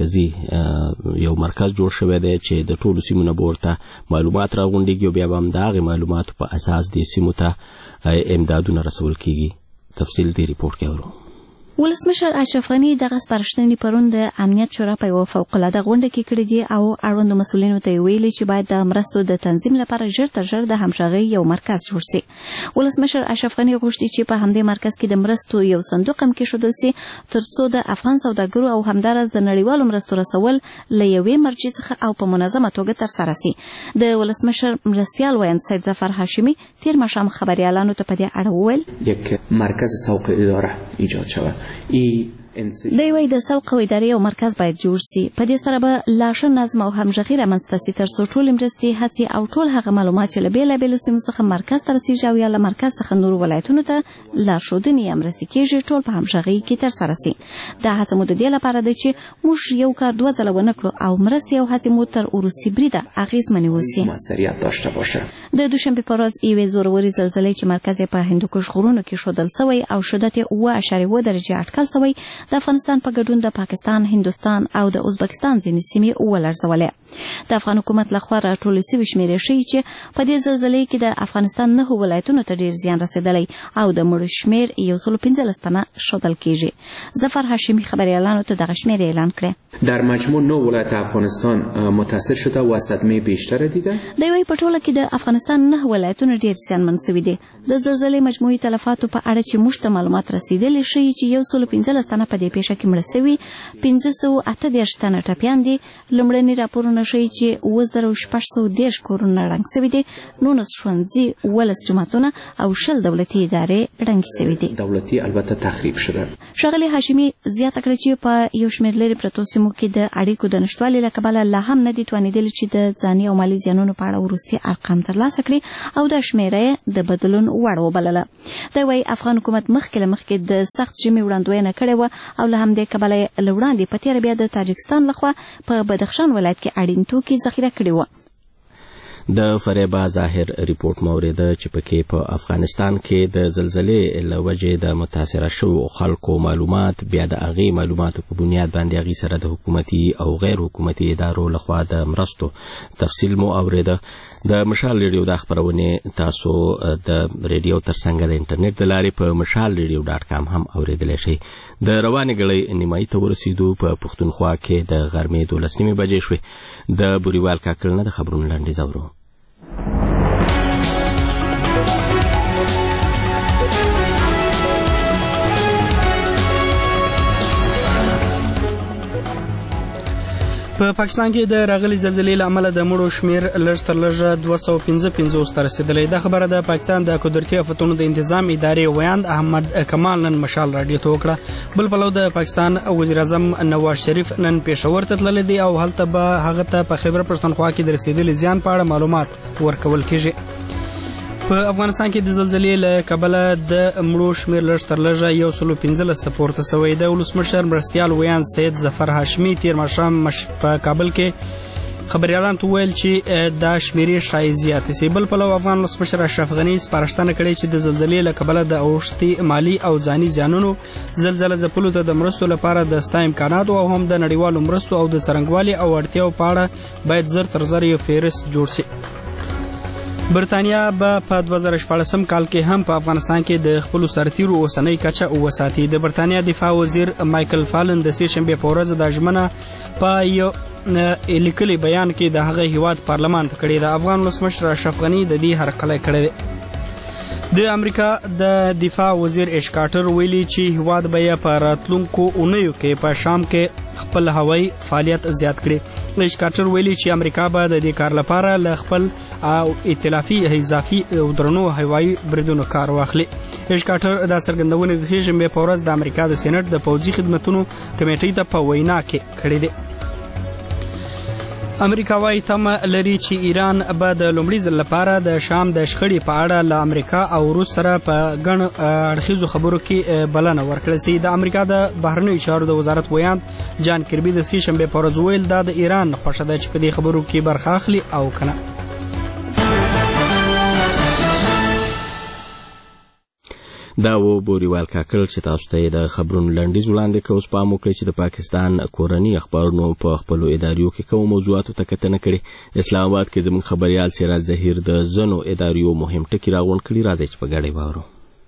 مرکز جوړ شوی دی چې د ټولو سیمو نه به ورته معلومات راغونډېږي او بیا به هم د هغې معلوماتو په اساس دې سیمو ته امدادونه رسول کېږي. تفصیل دې ریپورټ کې اورو. ولسمشر اشرف غني دغه سپارښتنې پرون د امنیت شورا په یوه فوق‌العاده غونډه کې کړې دي او اړوندو مسؤلینو ته یې ویلي چې باید د مرستو د تنظیم لپاره ژر تر ژره د همغږۍ یو مرکز جوړ سي. ولسمشر اشرف غني غوښتي چې په همدې مرکز کې د مرستو یو صندوق هم کېښودل سي ترڅو د افغان سوداګرو او همداراز د نړیوالو مرستو رسول له یوې مرجع څخه او په منظمه توګه ترسره سي. د ولسمشر مرستیال ویاند سید ظفر هاشمی تیر ماښام خبریالانو ته په دې اړه وویل یک مرکز سوق اداره ایجاد شود. دی وایي د سوق او ادارې یو مرکز باید جوړ سي. په دې سره به لا ښه نظم او همغږي رامنځته سي ترڅو ټولې مرستې، هڅې او ټول هغه معلومات چې له بېلابېلو سیمو څخه مرکز ته رسیږي او یا له مرکز څخه نورو ولایتونو ته لارښودنې یا مرستې کېږي ټول په همغږۍ کې ترسره سي. دا هڅه مو د دې لپاره ده چې موږ یو کار 2 ځله ونه کړو او مرستې او هڅې مو تر وروستي بریده اغېزمنې وسي. د دوشنبې په ورځ یوې زورورې زلزلې چې مرکز یې په هندوکش غرونو کې ښودل سوی او شدت یې 7.7 درجې اټکل سوی د افغانستان په ګډون د پاکستان، هندوستان او د ازبکستان ځینې سیمې ولړزولې. د افغان حکومت لخوا راټولې سوي شمېرې ښیي چې په دې زلزلې کې د افغانستان 9 ولایتونو ته ډېر زیان رسېدلی او د مړو شمېر 115 تنه ښودل کېږي. ظفر هاشمي خبریالانو ته دغه شمېرې اعلان کړې. در مجموع 9 ولایت افغانستان متاثر شده و صدمه بیشتر دیده. دی وايي په ټوله کې د افغانستان 9 ولایتونه ډېر زیانمن سوي دي. د زلزلې مجموعي تلفاتو په اړه چې موږ ته معلومات رسېدلي ښیي چې 115 تنه په دې پیښه کې مړه سوي، 588 تنه ټپیان دي. لومړني راپورونه ښیي چې 2610 کورونه ړنګ سوي دي، 19 ښوونځي، 12 جوماتونه او 20 دولتي ادارې ړنګې سوي دي. دولتي البته تخریب شده. ښاغلي هاشمي زیاته کړه چې په یو شمېر لرې پرتو سیمو کې د اړیکو د نشتوالي له کبله لا هم نه دي توانېدلي چې د ځاني او مالي زیانونو په اړه وروستي ارقام ترلاسه کړي او دا شمېره د بدلون وړ وبلله. دی وايي افغان حکومت مخکې د سخت ژمي وړاندوینه کړې وه او له همدې کبله یې له وړاندې په تېره بیا د تاجکستان لخوا په بدخشان ولایت کې اړین توکي ذخیره کړي وه. د فریبا ظاهر ریپورت موریده چې پکې په افغانستان کې د زلزلې له وجې د متاثره شوو خلکو معلومات بیا د هغې معلوماتو په بنیاد باندې هغې سره د حکومتي او غیر حکومتي ادارو لخوا د مرستو تفصیل مو اوریده. د مشال ریډیو د خپرونې تاسو د ریډیو ترڅنګ د انټرنیټ د لارې په mashalradio.com هم اوریدلی شئ. د روانې ګړۍ نیمایي ته ورسېدو. په پښتونخوا کې د غرمې 12 بجې شوې. د بوریوال کاکړ نه د خبرونو لنډیز اورو. په پاکستان کې د راغلي زلزلې له امله د مړو شمېر لږ تر لږه 255 ته رسېدلی. دا خبره د پاکستان د قدرتي آفتونو د انتظام ادارې ویاند احمد کمال نن مشال راډیو ته وکړه. بل پلو د پاکستان وزیر اعظم نواز شریف نن پېښور ته تللی دی او هلته به هغه ته په خیبر پښتونخوا کې د رسېدلي زیان په اړه معلومات ورکول کېږي. په افغانستان کې د زلزلې له کبله د مړو شمېر لږ تر لږه 115 ته پورته شوی. د ولسمشر مرستیال ویاند سید ظفر هاشمي تېر ماښام په کابل کې خبریالانو ته وویل چې دا شمېرې ښایي زیاتې سي. بل پلو افغان ولسمشر اشرف غني سپارښتنه کړې چې د زلزلې له کبله د اوښتي مالي او ځاني زیانونو زلزله ځپلو ته د مرستو لپاره د ستا امکاناتو او هم د نړیوالو مرستو او د څرنګوالي او اړتیاو په اړه باید زر تر زر یو فهرست جوړ سي. برطانیا به په 2014 کال کې هم په افغانستان کې د خپلو سرتیرو اوسنۍ کچه وساتي. د برطانیا دفاع وزیر مایکل فالن د سې شنبې په ورځ دا ژمنه په یو لیکلي بیان کې د هغه هیواد پارلمان ته کړې ده. افغان ولسمشر اشرف غني د دې هرکلی کړی دی. د امریکا د دفاع وزیر ایش کارټر ویلي چې هیواد به یې په راتلونکو اونیو کې په شام کې خپل هوایي فعالیت زیات کړي. ایش کارټر ویلي چې امریکا به د دې کار لپاره له خپل او ائتلافي اضافي او درنو هوایي بریدونو کار واخلي. ایش کارټر دا څرګندونه د سې شنبې په ورځ د امریکا د سېنات د پوځي خدمتونو کمیټې ته په وینا کې کړې ده. امریکا وايي تمه لري چې ایران به د لومړي ځل لپاره د شام د شخړې په اړه له امریکا او روس سره په ګڼ اړخیزو خبرو کې بلنه ورکړل سي. د امریکا د بهرنیو چارو د وزارت ویاند جان کربي د سې شنبې په ورځ ویل دا د ایران خوښه ده چې په دې خبرو کې برخه اخلي او کنه. دا و بوریوال کاکړ چې تاسو ته د خبرونو لنډیز وړاندې کوو. پام وکړئ چې د پاکستان کورني اخبارونو په خپلو اداریو کې کومو موضوعاتو ته کتنه کړې. اسلام آباد کې زموږ خبریال سراج ظهیر د ځینو اداریو مهم ټکي راغونډ کړي. راځئ چې په ګډه واورو.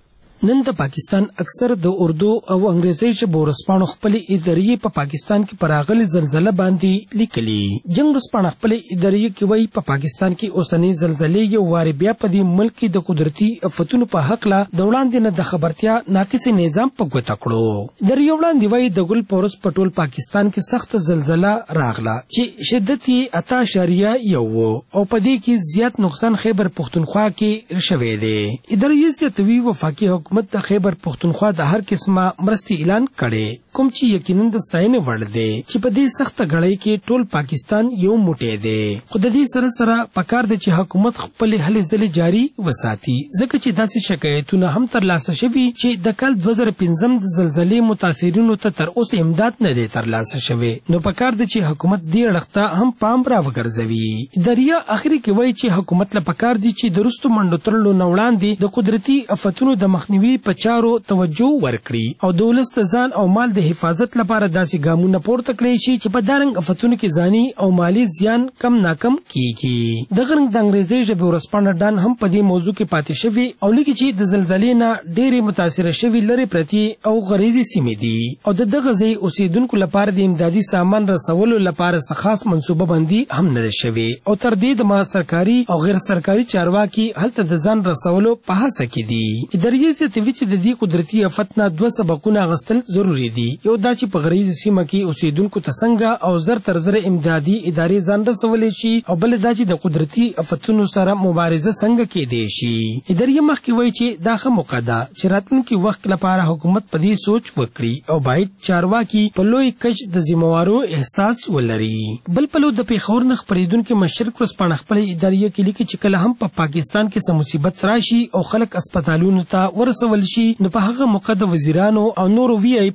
نن د پاکستان اکثر د اردو او انګریزي ژبو ورځپاڼو خپل ادارې په پاکستان کې پراغلي زلزلہ باندې لیکلي. جنگ ورځپاڼه خپل ادارې کې وایي په پاکستان کې اوسنۍ زلزلې یو وار بیا په دې ملک کې د قدرتي آفتونو په حق لا د وړاندې نه د خبرتیا ناقص نظام په ګوته کړو. در یو وړاندې وایي د ګل پورس په ټول پاکستان کې سخت زلزلہ راغله چې شدت یې 8.1 او په دې کې زیات نقصان خیبر پښتونخوا کې شوی دی. ادارې زیاتوي وفاقي حکومت د خیبر پښتونخوا د هر قسمه مرستې اعلان کړي کوم چې یقینا د ستاینې وړ دی چې په دې سخت غړۍ کې ټول پاکستان یو موټی دی. خو د دې سره سره پکار دی چې حکومت خپل هلې ځلې جاری وساتي ځکه چې داسې شکایتونه هم ترلاسه شوي چې د کال 2015 د زلزلې متاثرینو ته تر اوسه امداد نه دی ترلاسه شوی. نو پکار دی چې حکومت دې اړخ ته هم پام راوګرځوي. دریا اخري کې وایي چې حکومت له پکار دی چې د رستو منډو ترلو نه وړاندې د قدرتي آفتونو د مخنیوي په چارو توجه ورکړي او د ولس د ځان او مال د حفاظت لپاره داسې ګامونه پورته کړي شي چې په دارنګ آفتونو کې ځاني او مالی زیان کم ناکم کیږي. دغه رنګ د انګریزي ژبې ورځپاڼه ډان هم په دې موضوع کې پاتې شوي او لیکي چې د زلزلې نه ډېرې متاثره شوي لرې پرتې او غریزي سیمې دي او د دغه ځای اوسیدونکو لپاره د امدادي سامان رسولو لپاره څه خاص منصوبه بندي هم نه ده شوې او تر دې د ما سرکاري او غیر سرکاري چارواکي هلته د ځان رسولو په هڅه کې دي. ادارې چې د دې قدرتي آفت نه دوه سبقونه اخیستل ضروري دي. یو دا چې په غریزي سیمه کې اوسیدونکو ته څنګه او زر تر زر امدادي ادارې ځان رسولی شي او بل دا چې د قدرتي آفتونو سره مبارزه څنګه کېدی شي. ادارې مخکې وایي چې دا ښه موقع ده چې راتلونکي وخت لپاره حکومت په دې سوچ وکړي او باید چارواکي په لوی کچ د ذمہوارو احساس ولري. بل پلو د پیښور نه خپرېدونکي مشرق ورځپاڼه خپل ادارې کې لیکي چې کله هم په پاکستان کې څه مصیبت راشي او خلک اسپتالونو ته ورسول شي نو په هغه موقع د وزیرانو او نورو وی آی پی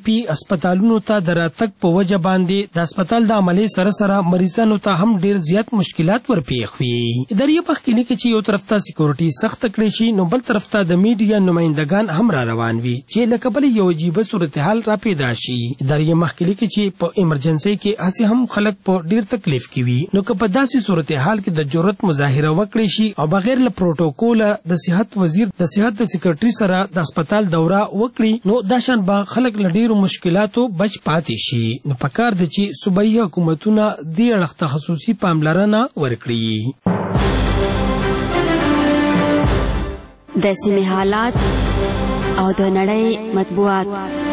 هسپتالونو ته د راتګ په وجه باندې د هسپتال د عملې سره سره مریضانو ته هم ډیر زیات مشکلات ورپېښ وي. اداري مخکینی کې چې یو طرف ته سکیورټي سخت کړی شي نو بل طرف ته د میډیا نمائندگان هم را روان وي چې لکه بل یو عجیبه صورتحال را پیدا شي. اداري مخکینی کې چې په ایمرجنسي کې هسې هم خلک په ډیر تکلیف کې وي نو که په داسې صورتحال کې د جرأت مظاهره وکړي شي او بغیر له پروتوکوله د صحت وزیر د صحت د سکیورټي سره د هسپتال دوره وکړي نو دا شان به خلک له ډیرو مشکلاتو بچ پاتې شي. نو پکار د چې صوبایي حکومتونه دې اړخ ته خصوصي پاملرنه ورکړي. د سیمې حالات او د نړۍ مطبوعات.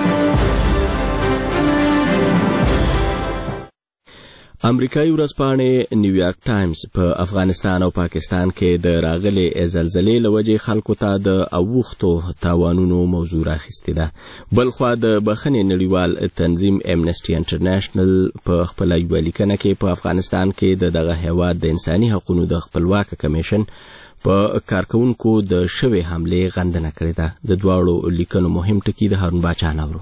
امریکایي ورځپاڼې نیویارک ټایمز په افغانستان او پاکستان کې د راغلې زلزلې له وجې خلکو ته د اوښتو تاوانونو موضوع راخیستې ده. بلخوا د بخښنې نړیوال تنظیم امنسټي انټرنیشنل په خپله یوه لیکنه کې په افغانستان کې د دغه هیواد د انساني حقونو د خپلواکه کمیشن په کارکونکو د شوې حملې غندنه کړې ده. د دواړو لیکنو مهم ټکي د هارون باچا نورو.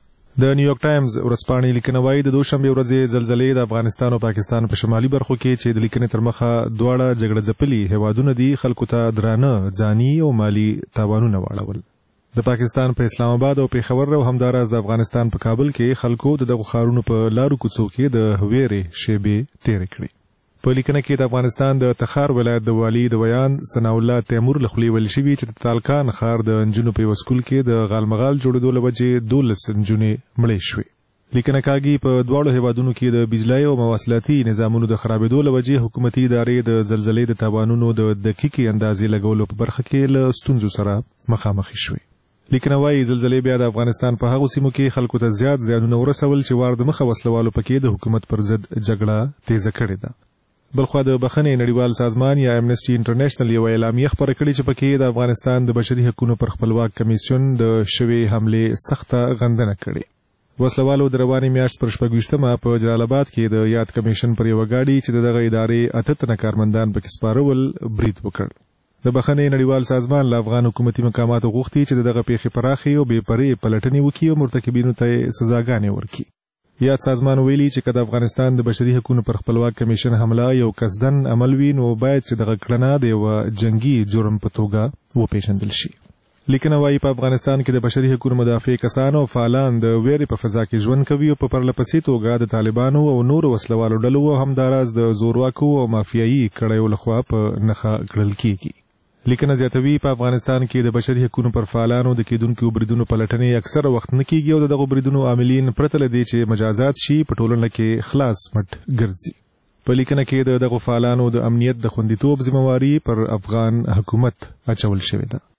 د نیویارک ټایمز ورځپاڼې لیکنه وايي د دوشنبې ورځې زلزلې د افغانستان او پاکستان په شمالي برخو کې چې د لیکنې تر مخه دواړه جګړه ځپلي هیوادونه دي خلکو ته درانه ځاني او مالي تاوانونه واړول. د پاکستان په اسلام آباد او پیښور او همداراز د افغانستان په کابل کې خلکو د دغو ښارونو په لارو کوڅو کې د ویرې شیبې تېرې کړې. په لیکنه کې د افغانستان د تخار ولایت د والي د ویان ثناء الله تیمور له خولې ویل شوي چې د تالکان ښار د نجونو په یوه سکول کې د غالمغال جوړېدو له وجې 12 نجونې مړې شوې. لیکنه کاږي په دواړو هیوادونو کې د بجلۍ او مواصلاتي نظامونو د خرابېدو له وجې حکومتي ادارې د زلزلې د تاوانونو د دقیقې اندازې لګولو په برخه کې له ستونزو سره مخامخ شوې. لیکنه وايي زلزلې بیا د افغانستان په هغو سیمو کې خلکو ته زیات زیانونه ورسول چې وار د مخه وسلوالو پکې د حکومت پر ضد جګړه تیزه کړې ده. بلخوا د بخښنې نړیوال سازمان یا امنسټي انټرنیشنل یو اعلامیه خپره کړې چې پکې د افغانستان د بشري حقوقو پر خپلواک کمیسیون د شوې حملې سخته غندنه کړې. وسلوالو د روانې میاشت پر 26 په جلال آباد کې د یاد کمیشن پر یوه ګاډي چې دغه ادارې 8 تنه کارمندان پکې سپارول برید وکړ. د بخښنې نړیوال سازمان له افغان حکومتي مقاماتو غوښتي چې دغه پیښې پراخې او بې پرې پلټنې وکړي او مرتکبینو ته سزاګانې ورکړي. یاد سازمان ویلي چې که د افغانستان د بشري حقوقو پر خپلواک کمیشن حمله یو قصدن عمل وي نو باید چې دغه کړنه د یوه جنگي جرم په توګه وپېژندل شي. لیکنه وايي په افغانستان کې د بشري حقوقو مدافع کسان او فعالان د ویرې په فضا کې ژوند کوي او په پرلپسې توګه د طالبانو او نورو وسلوالو ډلو او همداراز د زورواکو او مافیایي کړیو لخوا په نښه کړل کېږي. لیکنه زیاتوي په افغانستان کې د بشري حقوقو پر فعالانو د کېدونکو بریدونو پلټنې اکثره وخت نه کېږي او دغه بریدونو عاملین پرته له دې چې مجازات شي په ټولنه کې خلاص مټ ګرځي. په لیکنه کې د دغه فعالانو د امنیت د خوندیتوب ذمہواری پر افغان حکومت اچول شوې ده.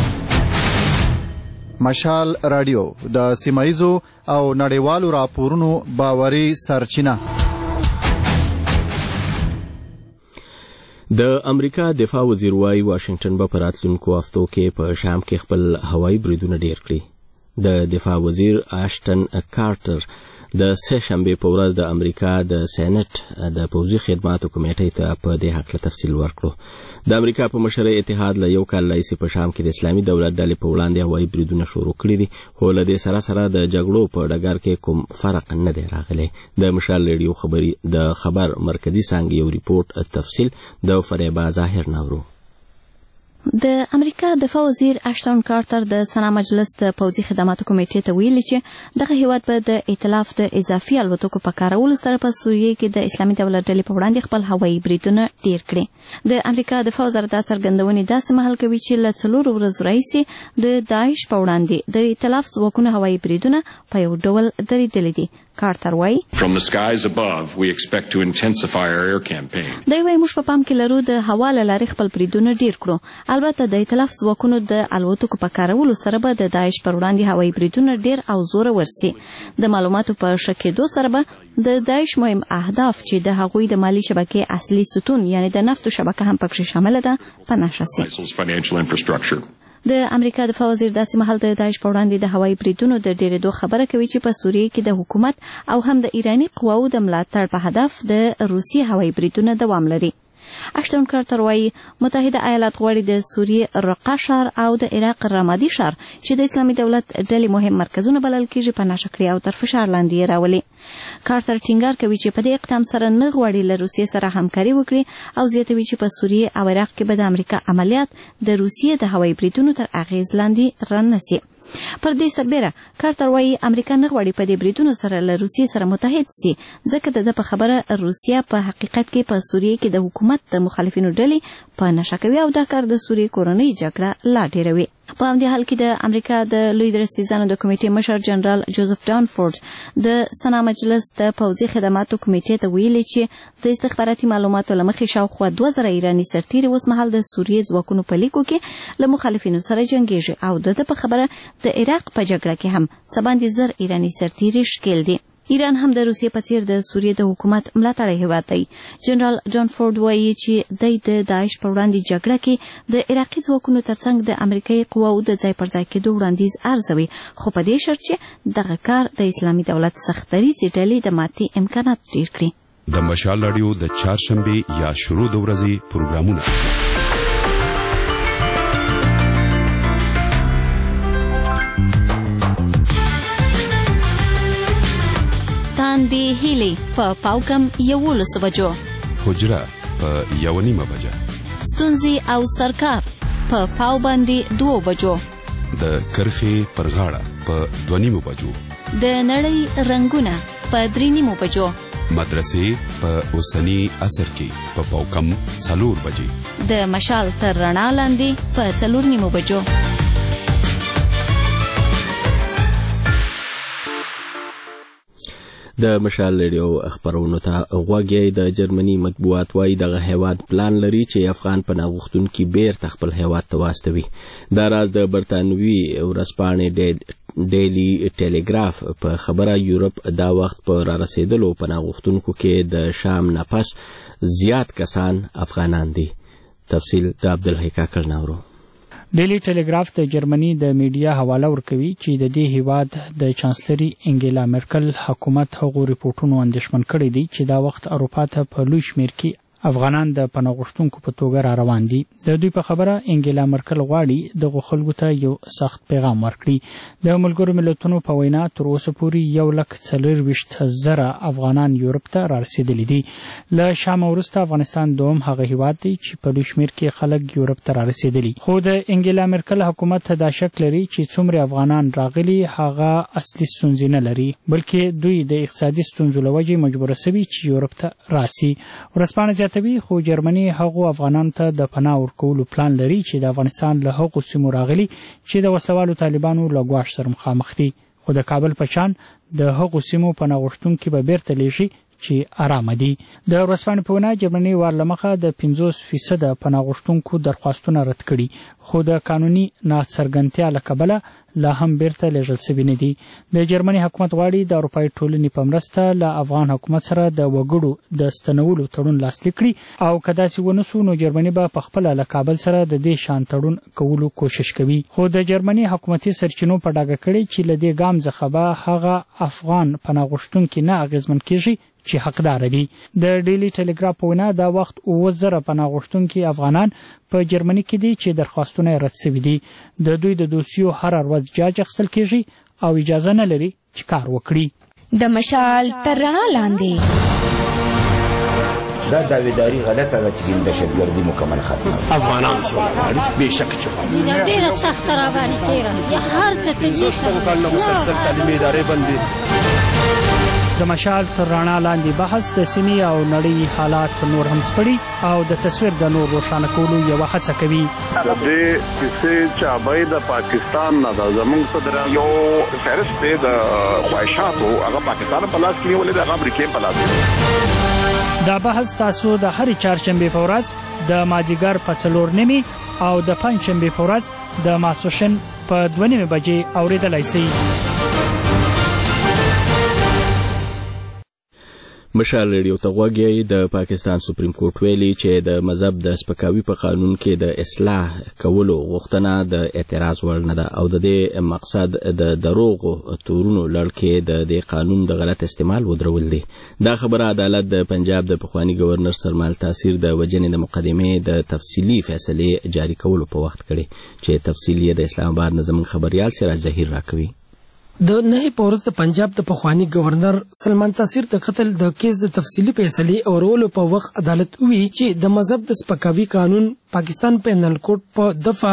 مشال رادیو د سیمایزو او نړیوالو راپورونو باوري سرچینه. د امریکا دفاع وزیر وايي واشنگټن به په راتلونکو هفتو کې په شام کې خپل هوایي بریدونه ډیر کړي. د دفاع وزیر آشټن کارټر د سه شنبې په ورځ د امریکا د سېنات د پوځي خدماتو کمیټې ته په دې هکله تفصیل ورکړو. د امریکا په مشرۍ اتحاد له یو کال راهیسې په شام کې د اسلامي دولت ډلې په وړاندې هوایي بریدونه شروع کړي دي خو له دې سره سره د جګړو په ډګر کې کوم فرق نه دی راغلی. د مشال ریډیو د خبر مرکزي څانګې یو ریپورت تفصیل د فریبا ظاهر نورو. د امریکا دفاع وزیر آشټن کارټر د سنا مجلس د پوځي خدماتو کمیټې ته ویلي چې دغه هیواد به د ائتلاف د اضافي الوتکو په کارولو سره په سوریه کې د اسلامي دولت ډلې په وړاندې خپل هوایي بریدونه ډیر کړي. د امریکا دفاع وزارت دا څرګندونې داسې مهال کوي چې له 4 ورځو راهیسې د داعش په وړاندې د ائتلاف ځواکونو هوایي بریدونه په یو ډول درېدلي دي. کارټر وایي From the skies above we expect to intensify our air campaign. دوی وایي موږ په پام کې لرو د هوا له لارې خپل بریدونه ډیر کړو. البته د ائتلاف ځواکونو د الوتکو په کارولو سره به د داعش پر وړاندې هوایي بریدونه ډیر او زوره ورسي. د معلوماتو په ښه کېدو سره به د داعش مهم اهداف چې د هغوی د مالی شبکې اصلي ستون یعنی د نفتو شبکه هم پکې شامل ده په نښه سي. د امریکا دفاع وزیر داسې مهال د داعش په وړاندې د هوایي بریدونو د ډیرېدو خبره کوي چې په سوریه کې د حکومت او هم د ایراني قواو د ملاتړ په هدف د روسي هوایي بریدونه دوام لري. اشتون کارتر وایي متحده ایالات غواړي د سوریې رقه ښار او د عراق رمادي ښار چې د اسلامي دولت ډلې مهم مرکزونه بلل کېږي په نشه کړي او تر فشار لاندې یې راولي. کارتر ټینګار کوي چې په دې اقدام سره نه غواړي له روسیې سره همکاري وکړي او زیاتوي چې په سوریې او عراق کې به د امریکا عملیات د روسیې د هوایي بریدونو تر اغیز لاندې راننسي. پر دې سربېره کارتر وایي امریکا نه غواړي په دې بریدونو سره له روسیې سره متحد سي ځکه د په خبره روسیه په حقیقت کې په سوریې کې د حکومت د مخالفینو ډلې په نشه کوي او دا کار د سوریې کورنۍ جګړه لا ډېروي. په همدې حال کې د امریکا د لوی درستیزانو د کمیټې مشر جنرال جوزف دانفورد د سنا مجلس د پوځي خدماتو کمیټې ته ویلي چې د استخباراتي معلوماتو له مخې شاوخوا 2000 ایراني سرتیري اوس مهال د سوریې ځواکونو په لیکو کې له مخالفینو سره جنګیږي او د په خبره د عراق په جګړه کې هم څه باندې 1000 ایراني سرتیري ښکېل دي. ایران هم د روسیې په څیر د سوریې د حکومت ملاتړی هیواد دی. جنرال جان فورد وایي چې د داعش پر وړاندې جګړه کې د عراقي ځواکونو ترڅنګ د امریکایي قواو د ځای پر ځای کېدو وړاندیز ارزوي خو په دې شرط چې دغه کار د اسلامي دولت سختدریځې ډلې د ماتې امکانات ډېر کړي. د مشال رادیو د چهارشنبې یا شروع د ورځې پروګرامونه تاندې هیلې په پاوکم 11 بجو، حجره په 1:30 بجه، ستونزې او سرکار په پاو باندې 2 بجو، د کرخې پر غاړه په 2:30 بجو، د نړۍ رنگونه په 3:30 بجو، مدرسې په اوسنی عصر کې په پاوکم 4 بجې، د مشال تر رڼا لاندې په 4:30 بجو. د مشال ریډیو خبرونو ته غوږی. د جرمني مطبوعات وايي دغه هیواد پلان لري چې افغان پناه غوښتونکي بیرته خپل هیواد ته واستوي. دا راز د برتانوي ورځپاڼې ډیلی ټیلیګراف په خبره یورپ دا وخت په را رسیدلو پناه غوښتونکو کې د شام نه پس زیات کسان افغانان دي. تفصیل د عبدالحی کاکړ ناورو. ډیلی ټیلیګراف د جرمني د میډیا حواله ورکوي چې د دې هیواد د چانسلري انګیلا مرکل حکومت هغو ریپورتونو اندېښمن کړی دی چې دا وخت اروپا ته په لوی شمېر کې افغانان د پناه غوښتونکو په توګه را روان دي. د دوی په خبره انګیلا مرکل غواړي دغو خلکو ته یو سخت پیغام ورکړي. د ملګرو ملتونو په وینا تر اوسه پورې 1,40,000 افغانان یورپ ته را رسېدلي دي. له شام وروسته افغانستان دوم هغه هیواد دی چې په لوی شمېر کې خلک یورپ ته را رسېدلي. خو د انګیلا مرکل حکومت دا شک لري چې څومره افغانان راغلي هغه اصلي ستونزې نه لري بلکې دوی د اقتصادي ستونزو له وجې مجبوره سوي چې یورپ ته راسي. ورځپاڼه خو جرمني هغو افغانانو ته د پناه ورکولو پلان لري چې د افغانستان له هغو سیمو راغلي چې د وسلوالو طالبانو له ګواښ سره مخامخ دي. خو د کابل په شان د هغو سیمو پناه غوښتونکي به بیرته لیږي چې آرامه دي. د ورځپاڼې په وینا جرمني وار له مخه د 50% پناه غوښتونکو درخواستونه رد کړي خو د قانوني ناڅرګندتیا له کبله لا هم بیرته لیږل سوي نه دي. د جرمني حکومت غواړي د اروپایي ټولنې په مرسته له افغان حکومت سره د وګړو د ستنولو تړون لاسلیک کړي او که داسې ونه سو نو جرمني به پخپله له کابل سره د دې شان تړون کولو کوشش کوي. خو د جرمني حکومتي سرچینو په ډاګه کړي چې له دې ګام څخه به هغه افغان پناه غوښتونکي نه اغېزمن کیږي چې حقدار دي. د ډیلی ټیلیګراف په وینا دا وخت 9,000 پناه غوښتونکي افغانان په جرمني کې دي چې درخواستونه رد شوي دي. د دوی د دوسیو هر ورځ جاج اخیستل کیږي او اجازه نه لري چې کار وکړي. د مشال تر رڼا لاندې دا داویداری غلطه ده چې دهشتګردي مکمل ختمه افغانان سره غواړي بېشکه چې ډېره سخته راغلې تېره یا هر څه کوي مسلسل تعلیمي ادارې بندي. د مشال تر رڼا لاندې بحث د سیمې او نړۍ حالات نور هم سپړي او د تصویر د نور روښانه کولو یوه هڅه کوي. د دې کیسې چابۍ د پاکستان نه ده. زموږ صدر یو فهرست دی د خواهشاتو هغه پاکستان په لاس کې نیولې ده، هغه امریکې په لاس کې. دا بحث تاسو د هرې چهارشنبې په ورځ د مازدیګر په 4:30 او د پنجشنبې په ورځ د ماسپښین په 2:30 بجې اورېدلی شئ. مشال ریډیو ته غوږی. د پاکستان سپریم کورټ ویلي چې د مذهب د سپکاوي په قانون کې د اصلاح کولو غوښتنه د اعتراض وړ نه ده او د دې مقصد د دروغو تورونو لړ کې د دې قانون د غلط استعمال ودرول دي. دا خبره عدالت د پنجاب د پخوانی گورنر سرمال تاثیر د وجنې د مقدمې د تفصیلي فیصلې جاری کولو په وخت کړي چې تفصیلي د اسلام آباد نظم خبريال سراج ظهیر راکوي. د نه پورس د پنجاب د پخوانی گورنر سلمان تاثیر د قتل د کیس د تفصیلي فیصلې اورولو په وخت عدالت وی چې د مذهب د سپکاوي قانون پاکستان پینل کوډ په دفعه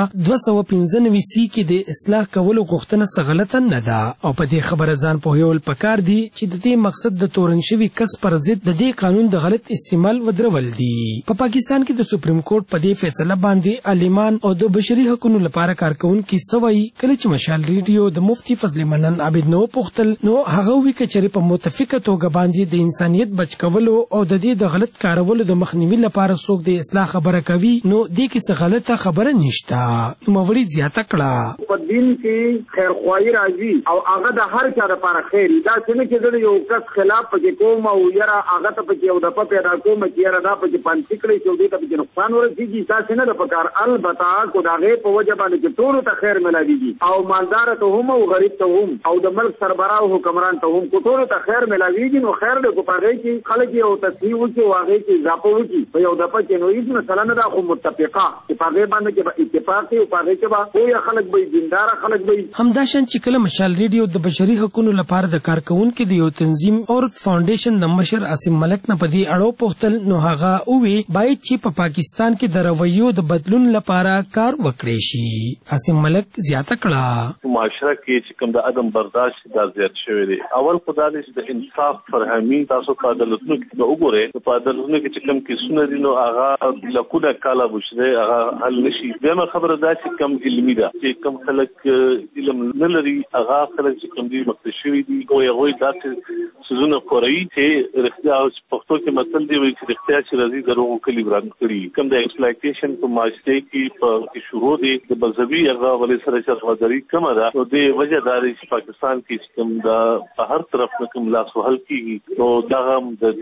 295 سی کې د اصلاح کولو غوښتنه څه غلطه نه ده او په دې خبره ځان پوهیول پکار دي چې د دې مقصد د تورن شوی کس پر ضد د دې قانون د غلط استعمال ودرول دي. په پاکستان کې د سپریم کورټ په دې فیصله باندې عالمان او د بشري حقوقو لپاره کارکونکو سوي کله چې مشال ریډیو د مفتی فضل منن عابد نو پختل نو هغه وی کچري په متفقه توګه باندې د انسانيت بچ کولو او د دې د غلط کارولو د مخنیوي لپاره څوک د اصلاح خبره کوي نو دې کې څه غلطه خبره نشته. نوموړي زیاته کړه په دین کې خیر خوایي راځي او هغه د هر چا لپاره خیر دا څنګه چې د یو کس خلاف پکې کوم او یاره هغه ته پکې یو د په پیدا کوم چې یاره دا پکې پانڅ کړی چې دې ته پکې نقصان ورسیږي دا څنګه د پکار البته کو داغه په وجه باندې چې ټول ته خیر ملاويږي او مالدار ته هم او غریب ته هم او د ملک سربراہ او حکمران ته هم کو ټول ته خیر ملاويږي نو خیر دې کو پاره کې خلک یو تصحیح وکي واغې کې اضافه وکي په یو د پکې نو هیڅ مثلا نه دا خو متفقه چې پاره باندې کې اتفاق او پاره کې با او یا خلک به دیندار خلک به همداشان چې کله مشال ریډیو د بشري حقوقو لپاره د کارکونکو د یو تنظیم او فاونډیشن د مشر عاصم ملک نه پدی اړو پختل نو هغه اووی باید چې په پاکستان کې د رویو د بدلون لپاره کار وکړي شي. عاصم ملک زیاته کړه معاشره کې چې کوم د عدم برداشت دا زیات شوی دی. اول خدای دې د انصاف فرهمي تاسو په عدالتونو کې د وګوره په عدالتونو کې چې کوم کیسونه دي نو هغه لکونه کاله بوشره هغه حل نشي. دغه خبره دا چې کوم علمي ده چې کوم خلک علم نه لري هغه خلک چې کوم دي مکتشفي دي او هغه داسې سيزونه کوي چې رښتیا او پښتو کې متل دی چې رښتیا چې راځي دروغ کلی بران کړی کوم د ایکسپلایټیشن په معاشره کې په شروع دي د مذهبي هغه ولې سره چې غداري کومه ده او د وجه داري چې پاکستان کې کوم دا په هر طرف نه کوم لاس وهل کیږي نو دا هم د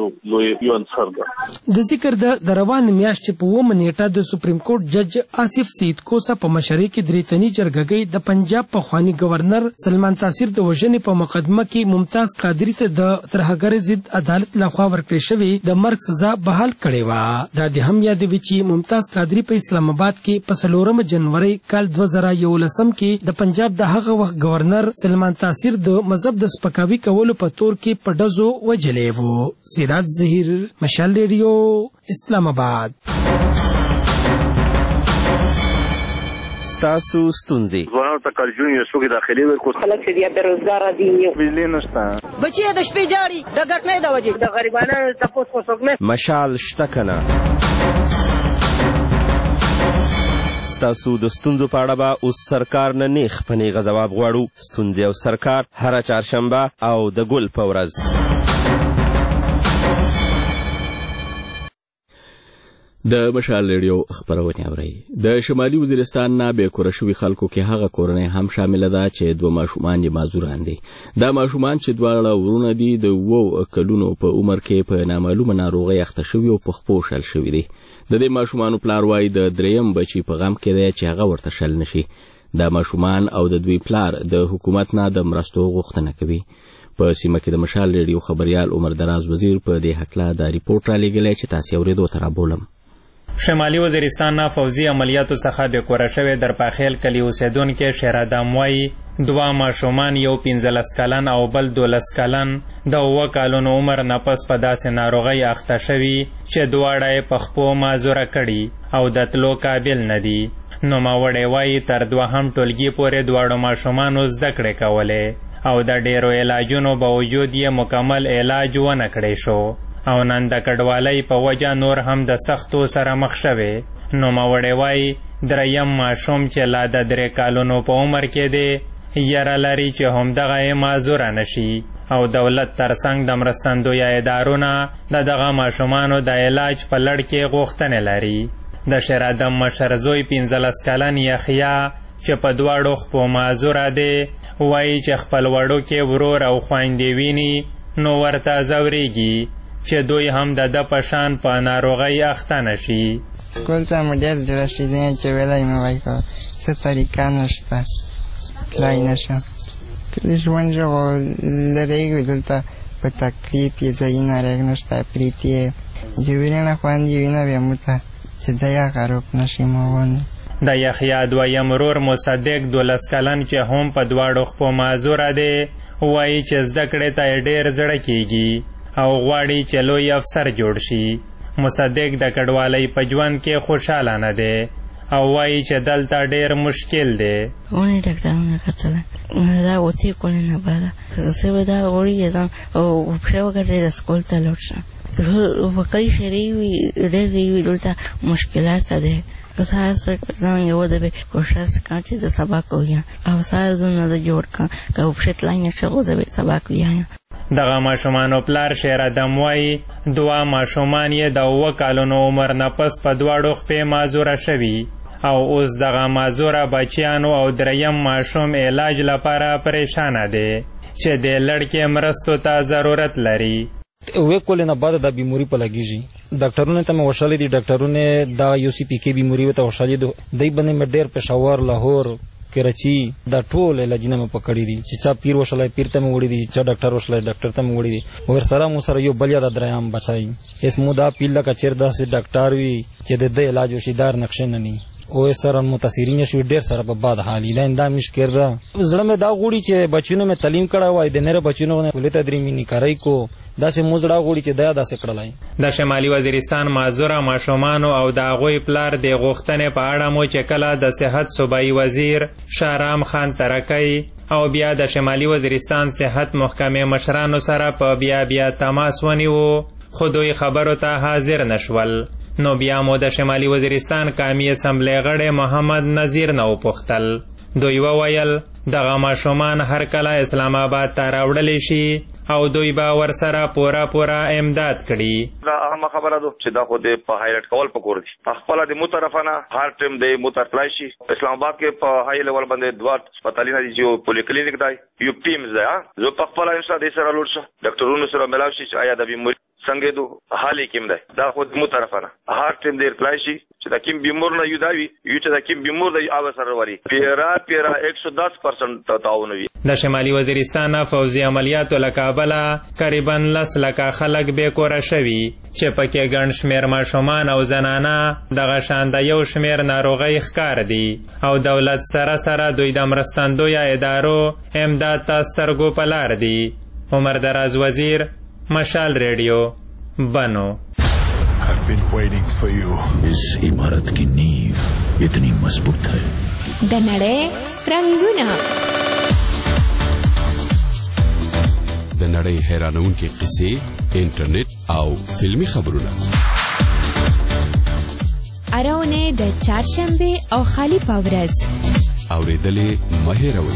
دې یو انصر ده. د ذکر د روان میاشتې په 9 نیټه د سپریم کورټ جج آصف سید کوسا په مشرۍ کې دریتنی جرګګۍ د پنجاب په خوانی گورنر سلمان تاثیر د وژنې په مقدمه کې ممتاز قادری ته د ترهګر ضد عدالت لخوا ورکړې شوی د مرګ سزا بحال کړې و. دا د هم یادوي چې ممتاز قادری په اسلام آباد کې په 4 جنوري کال 2011 کې د پنجاب د هغه وخت گورنر سلمان تاثیر د مذهب د سپکاوي کولو په تور کې په ډزو وجلې وو. سراج ظهیر مشال ریډیو اسلام آباد. تاسو ستونزې ځوانانو ته کالجون یو څوک داخلي ورکو خلک چې بیا بیروزګار دي بجلی نشته بچي د شپې جاړي د ګټنې د وجې د غریبانو تاسو خو څوک نه مشال شته کنه ستاسو د ستونزو په اړه به اوس سرکار نه نیغ په نیغه ځواب غواړو. ستونزې او سرکار هره چهارشنبه او د ګل په ورځ. د مشال ریډیو خبرونه اوري. د شمالي وزیرستان نه به کور شوی خلکو کې هغه کورنۍ هم شامل ده چې 2 ماشومان یې معذوران دي. دا ماشومان چې دواړه ورونه دي د 2 کلونو په عمر کې په نامعلومه ناروغي اخته شوی او په خپو شل شوی دي. د دې ماشومان پلار وايي د دریم بچي په غم کې دی چې هغه ورته شل نشي. دا ماشومان او د دوی پلار د حکومت نه د مرستو غوښتنه کوي. په سیمه کې د مشال ریډیو خبريال عمر دراز وزیر په دې حقله د ریپورت را لګلې چې تاسو اوریدو تر بولم. شمالي وزیرستان نه فوزي عملیاتو څخه به کور شوی در پاخیل کلی اوسیدونکو شهرادام وایي 2 ماشومان یو 15 کلن او بل 12 کلن د 2 کالونو عمر نه پس په داسې ناروغۍ اخته شوي چې دواړه په خپو معذوره کړي او د تلو قابل نه دي. نوموړی وایي تر 2هم ټولګي پورې دواړو ماشومانو زده کړې کولې او د ډیرو علاجونو باوجود یې مکمل علاج ونه کړی شو او نن د کډوالۍ په وجه نور هم د سختو سره مخ شوی. نوموړی وایي دریم ماشوم چې لا د 3 کالونو په عمر کې دی یره لري چې همدغه یې معذوره نشي او دولت ترڅنګ د مرستندویه ادارونه د دغه ماشومانو د علاج په لړ کې غوښتنې لري. د شهرادم مشر زوی 15 کلن یحیی چې په دواړو خپو معذوره دی وایي چې خپل وړوکی ورور او خویندې ویني نو ورته ځورېږي چې دوی هم د ده په شان په ناروغۍ اخته نه شي. سکول ته مو ډېر زړه شیدنی چې ویلی مې وایي که څه طریقه نشته تلای نشم. کلي ژوند لرې وي دلته په تکلیف یې ځایونه ریګ نشته پریتې یې چې وینه خوندي وینه بیا مو ته چې د یخه روب نشي موند. د یحیی دویم ورور مصدق 12 کلن چې هم په دواړو خپو معذوره دی وایي چې زده کړې ته یې ډېر زړه کیږي او غواړي چې لوی افسر جوړ شي. مصدق د کډوالۍ په ژوند کې خوشحاله نه دی او وایي چې دلته ډېر مشکل دی. اونې ډاکټرونه کتله دا وتې کولې نه باده زه به دا غواړي او پښه وګټې سکول ته لاړ شم. وکړی شری وي ډېر وي دلته مشکلات دی. سهار ځان یو د به کوشش کړم چې د سبق ووایم او سهار زونه د جوړ کړم که وپښه تلای نه شم زه به سبق ووایم. دغه ماشومانو پلار شیر ادم وایي 2 ماشومان یې د 7 کالونو عمر نه پس په دواړو خپې معذوره شوي او اوس دغه معذوره بچیانو او 3م ماشوم علاج لپاره پریشانه دی چې د لړکې مرستو ته ضرورت لري. وې کولې نه بعد د بیماری په لګیږي ډاکټرونه ته مې وشالې دي ډاکټرونه دا یو سی پی کې بیماری وته وشالې دی باندې مې ډېر پېښور لاهور کراچي دا ټول علاجونه مې پکړې دي چې چا پیر وشلای پیر ته مې وړي دي چا ډاکټر وشلای ډاکټر ته مې وړي دي ور سره مو سره یو بل یا د دريام بچای اس مو دا پیله کا چیر داسې ډاکټر وي چې د علاج وشیدار نقشه نه ني او سره متاثرین شو ډېر سره په باد حالي لاین دا مشکل را زړه مې دا غوړي چې بچونو مې تعلیم کړه وای د نره بچونو نه ولې تدریمي نه کوي کو داسې موزړه غوړي چې داسې کړلای. د شمالي وزیرستان معذوره ماشومانو او د هغوی پلار د غوښتنې په اړه مو چې کله د صحت صوبایي وزیر شهرام خان ترکی او بیا د شمالي وزیرستان صحت محکمې مشرانو سره په بیا تماس ونیو خو دوی خبرو ته حاضر نشول. نو بیا مو د شمالي وزیرستان قومي اسمبلی غړی محمد نذیر نه وپوښتل. دوی وویل دغه ماشومان هر کله اسلام آباد ته راوړلی شي او دوی به ورسره پوره امداد کړي. دا اهمه خبره ده چې دا خو د په هایلایټ کول پکور دي. خپل د مو طرفانه هر ټیم د مو طرفلای شي. اسلام آباد کې په هاي لیول باندې 2 هسپتالونه دي چې پولی کلینیک دی یو ټیم دی زه په خپل انشاء د سره لور شه ډاکټرونو سره ملاو شي چې آیا د بیماری څنګه دو حالې کوم دی دا خو مو طرفانه هر ټیم د ریپلای شي چې دا کوم بیمار نه یو داوي یو چې دا کوم بیمار دی او سره وري پیرا 110% تعاون وي. د شمالي وزیرستان فوزي عملیاتو لکابله قریبا 10 لکه خلک بې کوره شوي چې پکې ګڼ شمېر ماشومان او زنانه دغه شان د یو شمېر ناروغۍ ښکار دي او دولت سره دوی د مرستندویه ادارو امداد ته سترګو په لار دي. عمر دراز وزیر مشال ریڈیو بنو. I've been waiting for you. इस इमारत की नींव इतनी मजबूत है. د نړۍ رنگونه د نړۍ حیرانونکې قصې انټرنیټ او فلمی خبرونه اراونه د چهارشنبه او خالی پاورز اوریدلې مهیروي.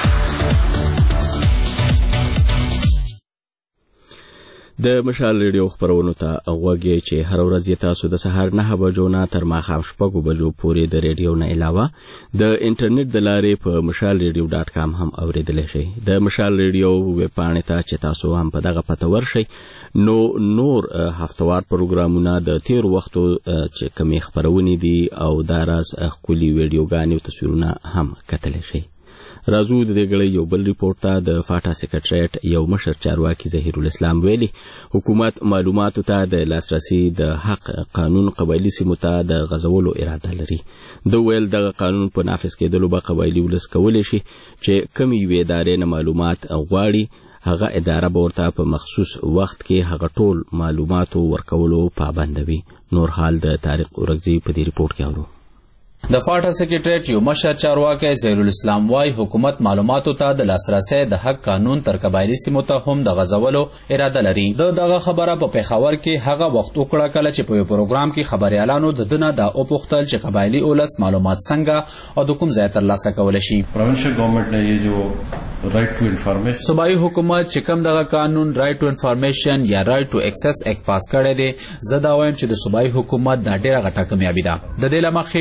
د مشال ریډیو خبرونو ته غوږی چې هر ورځ تاسو د سهار 9 بجو نه تر ماښام 6 بجو پورې د ریډیو نه علاوه د انټرنیټ د لارې په mashalradio.com هم اوریدلی شئ. د مشال ریډیو ویب پاڼې ته چې تاسو هم په دغه پته ورشئ نو نور هفتوار پروګرامونه د تیر وختو چې کومې خبرونه دي او دا راز ښکلي ویډیوګانې او تصویرونه هم کتلی شئ. راځو د دې غړي یو بل ریپورت ته د فاټا سیکریټریټ یو مشر چارواکي ظهیر الاسلام ویلي حکومت معلوماتو ته د لاسرسي د حق قانون قبایلی سیمو ته د غځولو اراده لري. د ویل دغه قانون په نافذ کېدلو به قبایلی ولس کولی شي چې کومې یوې ادارې نه معلومات غواړي هغه اداره به ورته په مخصوص وخت کې هغه ټول معلوماتو ورکولو پابندوي. نور حال د طارق اورګزي په دې ریپورت کې اورو. د فاټا سیکریټریټ یو مشر چارواکی ظهیر الاسلام وايي حکومت معلوماتو ته د لاسرسي د حق قانون تر قبایلی سیمو ته هم د غځولو اراده لري. دغه خبره په پیښور کې هغه وخت وکړه کله چې په یو پروګرام کې خبريالانو د دنه د اوپختل چې قبایلی اولس معلومات څنګه او د کوم ځای ترلاسه کولی شي. پروینشل گورنمنٹ نے یہ جو رائٹ ټو انفارمیشن صوبایي حکومت چې کوم دغه قانون رائٹ ټو انفارمیشن یا رائٹ ټو ایکسس ایکټ پاس کړی دی زه دا وایم چې د صوبایي حکومت دا ډیره غټه کامیابي ده. د دې لمخې چې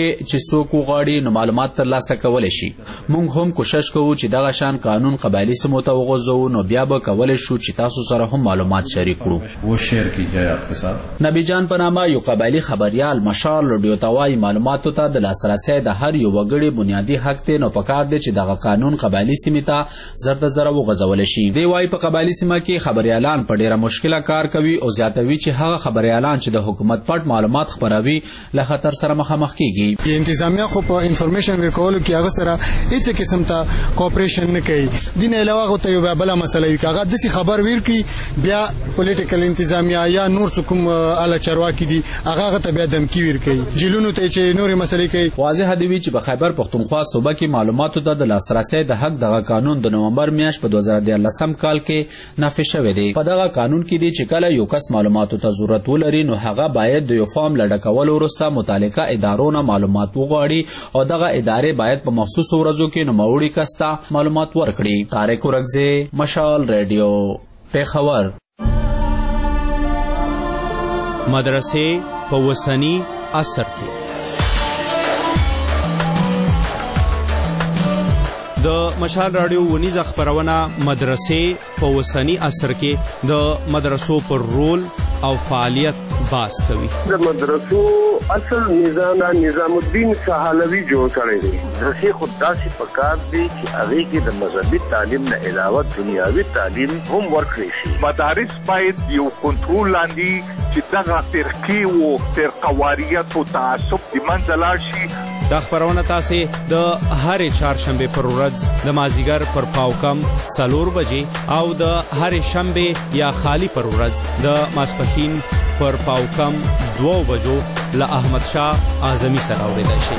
څوک وغواړي نو معلومات ترلاسه کولی شي. موږ هم کوشش کوو چې دغه شان قانون قبایلي سیمو ته وغځوو نو بیا به کولی شو چې تاسو سره هم معلومات شریک کړو. نبی جان په نامه یو قبایلي خبریال مشال رادیو ته وایي معلوماتو ته د لاسرسی د هر یو وګړي بنیادي حق دی نو پکار دی چې دغه قانون قبایلي سیمې ته زر د زره وغځولی شي. دی وایي په قبایلي سیمه کې خبریالان په ډیره مشکله کار کوي او زیاتوي چې هغه خبریالان چې د حکومت پټ معلومات خپروي له خطر سره مخامخ کیږي. انتظامیه خو په انفارمیشن ورکولو کې هغه سره هیڅ قسم ته کوپریشن نه کوي. دین علاوه غو ته یو بل مسله وي هغه د خبر ورکړي بیا پولیټیکل انتظامیه یا نور څوک اعلی چارواکي دي هغه ته بیا دمکی ورکړي جیلونو ته چې نور مسلې کوي. واضح دی چې په خیبر پختونخوا صوبه کې معلوماتو ته د لاسرسي د حق دغه قانون د نومبر میاشت په 2013 کال کې نافذ شوی دی. په دغه قانون کې دی چې کله یو کس معلوماتو ته ضرورت ولري نو هغه باید د یو فارم لډکول وروسته متعلقه ادارو نه معلومات وغواړي او دغه ادارې باید په مخصوص ورځو کې نوموړي کس ته معلومات ورکړي. طارق ورکزی، مشال ریډیو، پیښور. مدرسې په وسنی عصر کې د مشال رادیو ونیزه خبرونه مدرسې په وسنی عصر کې د مدرسو پر رول او فعالیت باس کوي. د مدرسو اصل نظام الدین سهالوی جوړ کړی دی. مدرسې خود داسې پکار دی چې هغه کې د مذهبي تعلیم نه علاوه دنیاوي تعلیم هم ورکړي شي. مدارس باید یو کنټرول لاندې چې دغه فرقې او فرقواریت او تعصب د منځه لاړ شي. دا خبرونه تاسو د هرې چهارشنبه پر ورځ د مازیګر پر پاوکم 4 بجې او د هرې شنبه یا خالی پر ورځ د ماسپښین پر پاوکم 2 بجو له احمد شاه اعظمي سره اوریدای شي.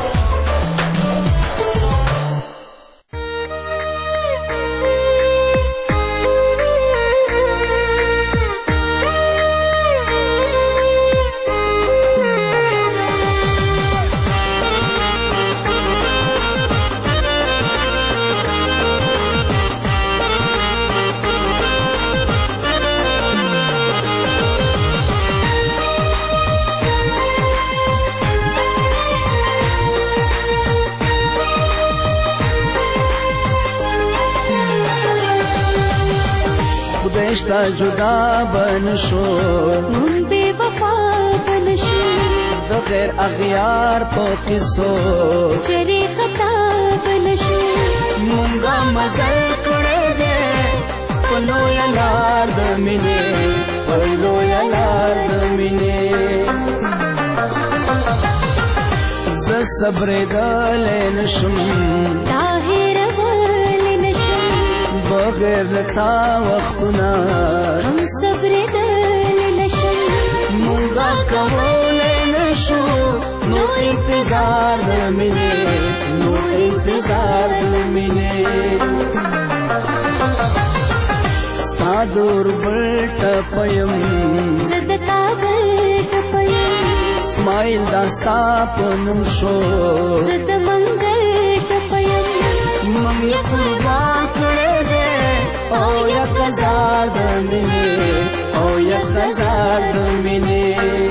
تا جدا بنشو مون بے وفا بنشو د غیر اغیار په قصو چری خطا بنشو مونږه مزل کړه دې پلو یا لار د مینې پلو یا لار د مینې ز صبر دل نشم طاهر بغیر لتا وختنا هم صبر دل نشم مونږه کولای نشو نو انتظار د مینې نو انتظار د مینې ستا دور بلټ پیم زدتا بلټ پیم سمایل داستا پنم شو زد منګل پیم مم یې قربان کړې او یک هزار د مینې او یک هزار د مینې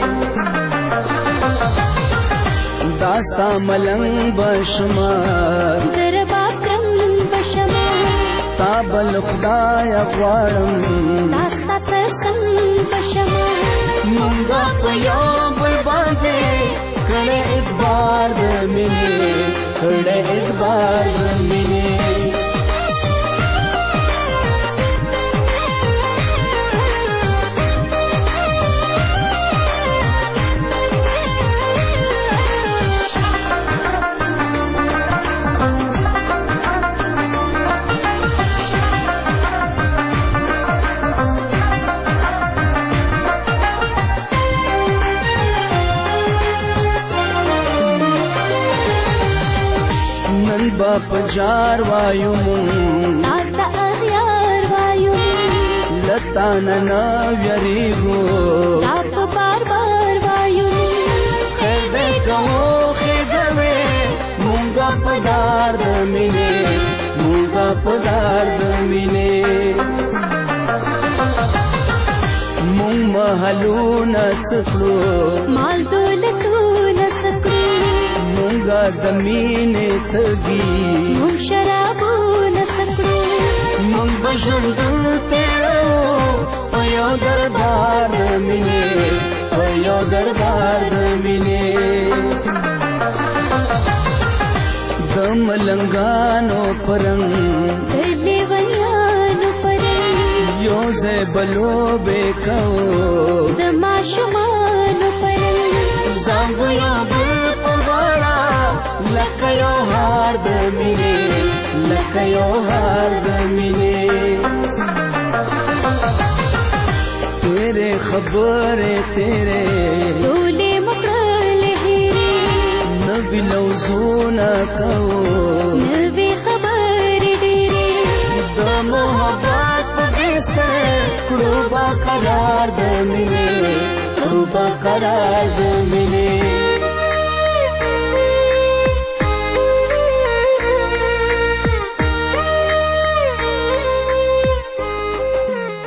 داستا ملنګ بشمار درباکرم بشمار تا بل خدای غواړم داستا قسم بشمار مونږه په یو بل باندې کړه اعتبار د مینې کړه اعتبار د مینې باپ جار وایو مون آتا اغیار وایو لتا ننا ویریگو آپ بار بار وایو خیر دے کہو خیدوے مونگا پدار دمینے مونگا پدار دمینے مونگ محلو نسکلو مال دولتو نسکلو مونگ منګه د مینې تږي مونږ شرابونه سکړو مونږ به ژوند تېرو په یو دربار د مینې په یو دربار د مینې د ملنګانو پرنګ د لیونیانو پرنګ یو ځای به لوبې کوو د ماشومانو پرنګ ځان به یو بل په غاړه لکه یو هار د مینې لکه یو هار د مینې تیرې خبرې تیرې ټولې مکړلې هیرې نوي لوزونه کوو نوي خبرې ډېرې د محبت په بستر کړو به قرار د مینې کړو به قرار د مینې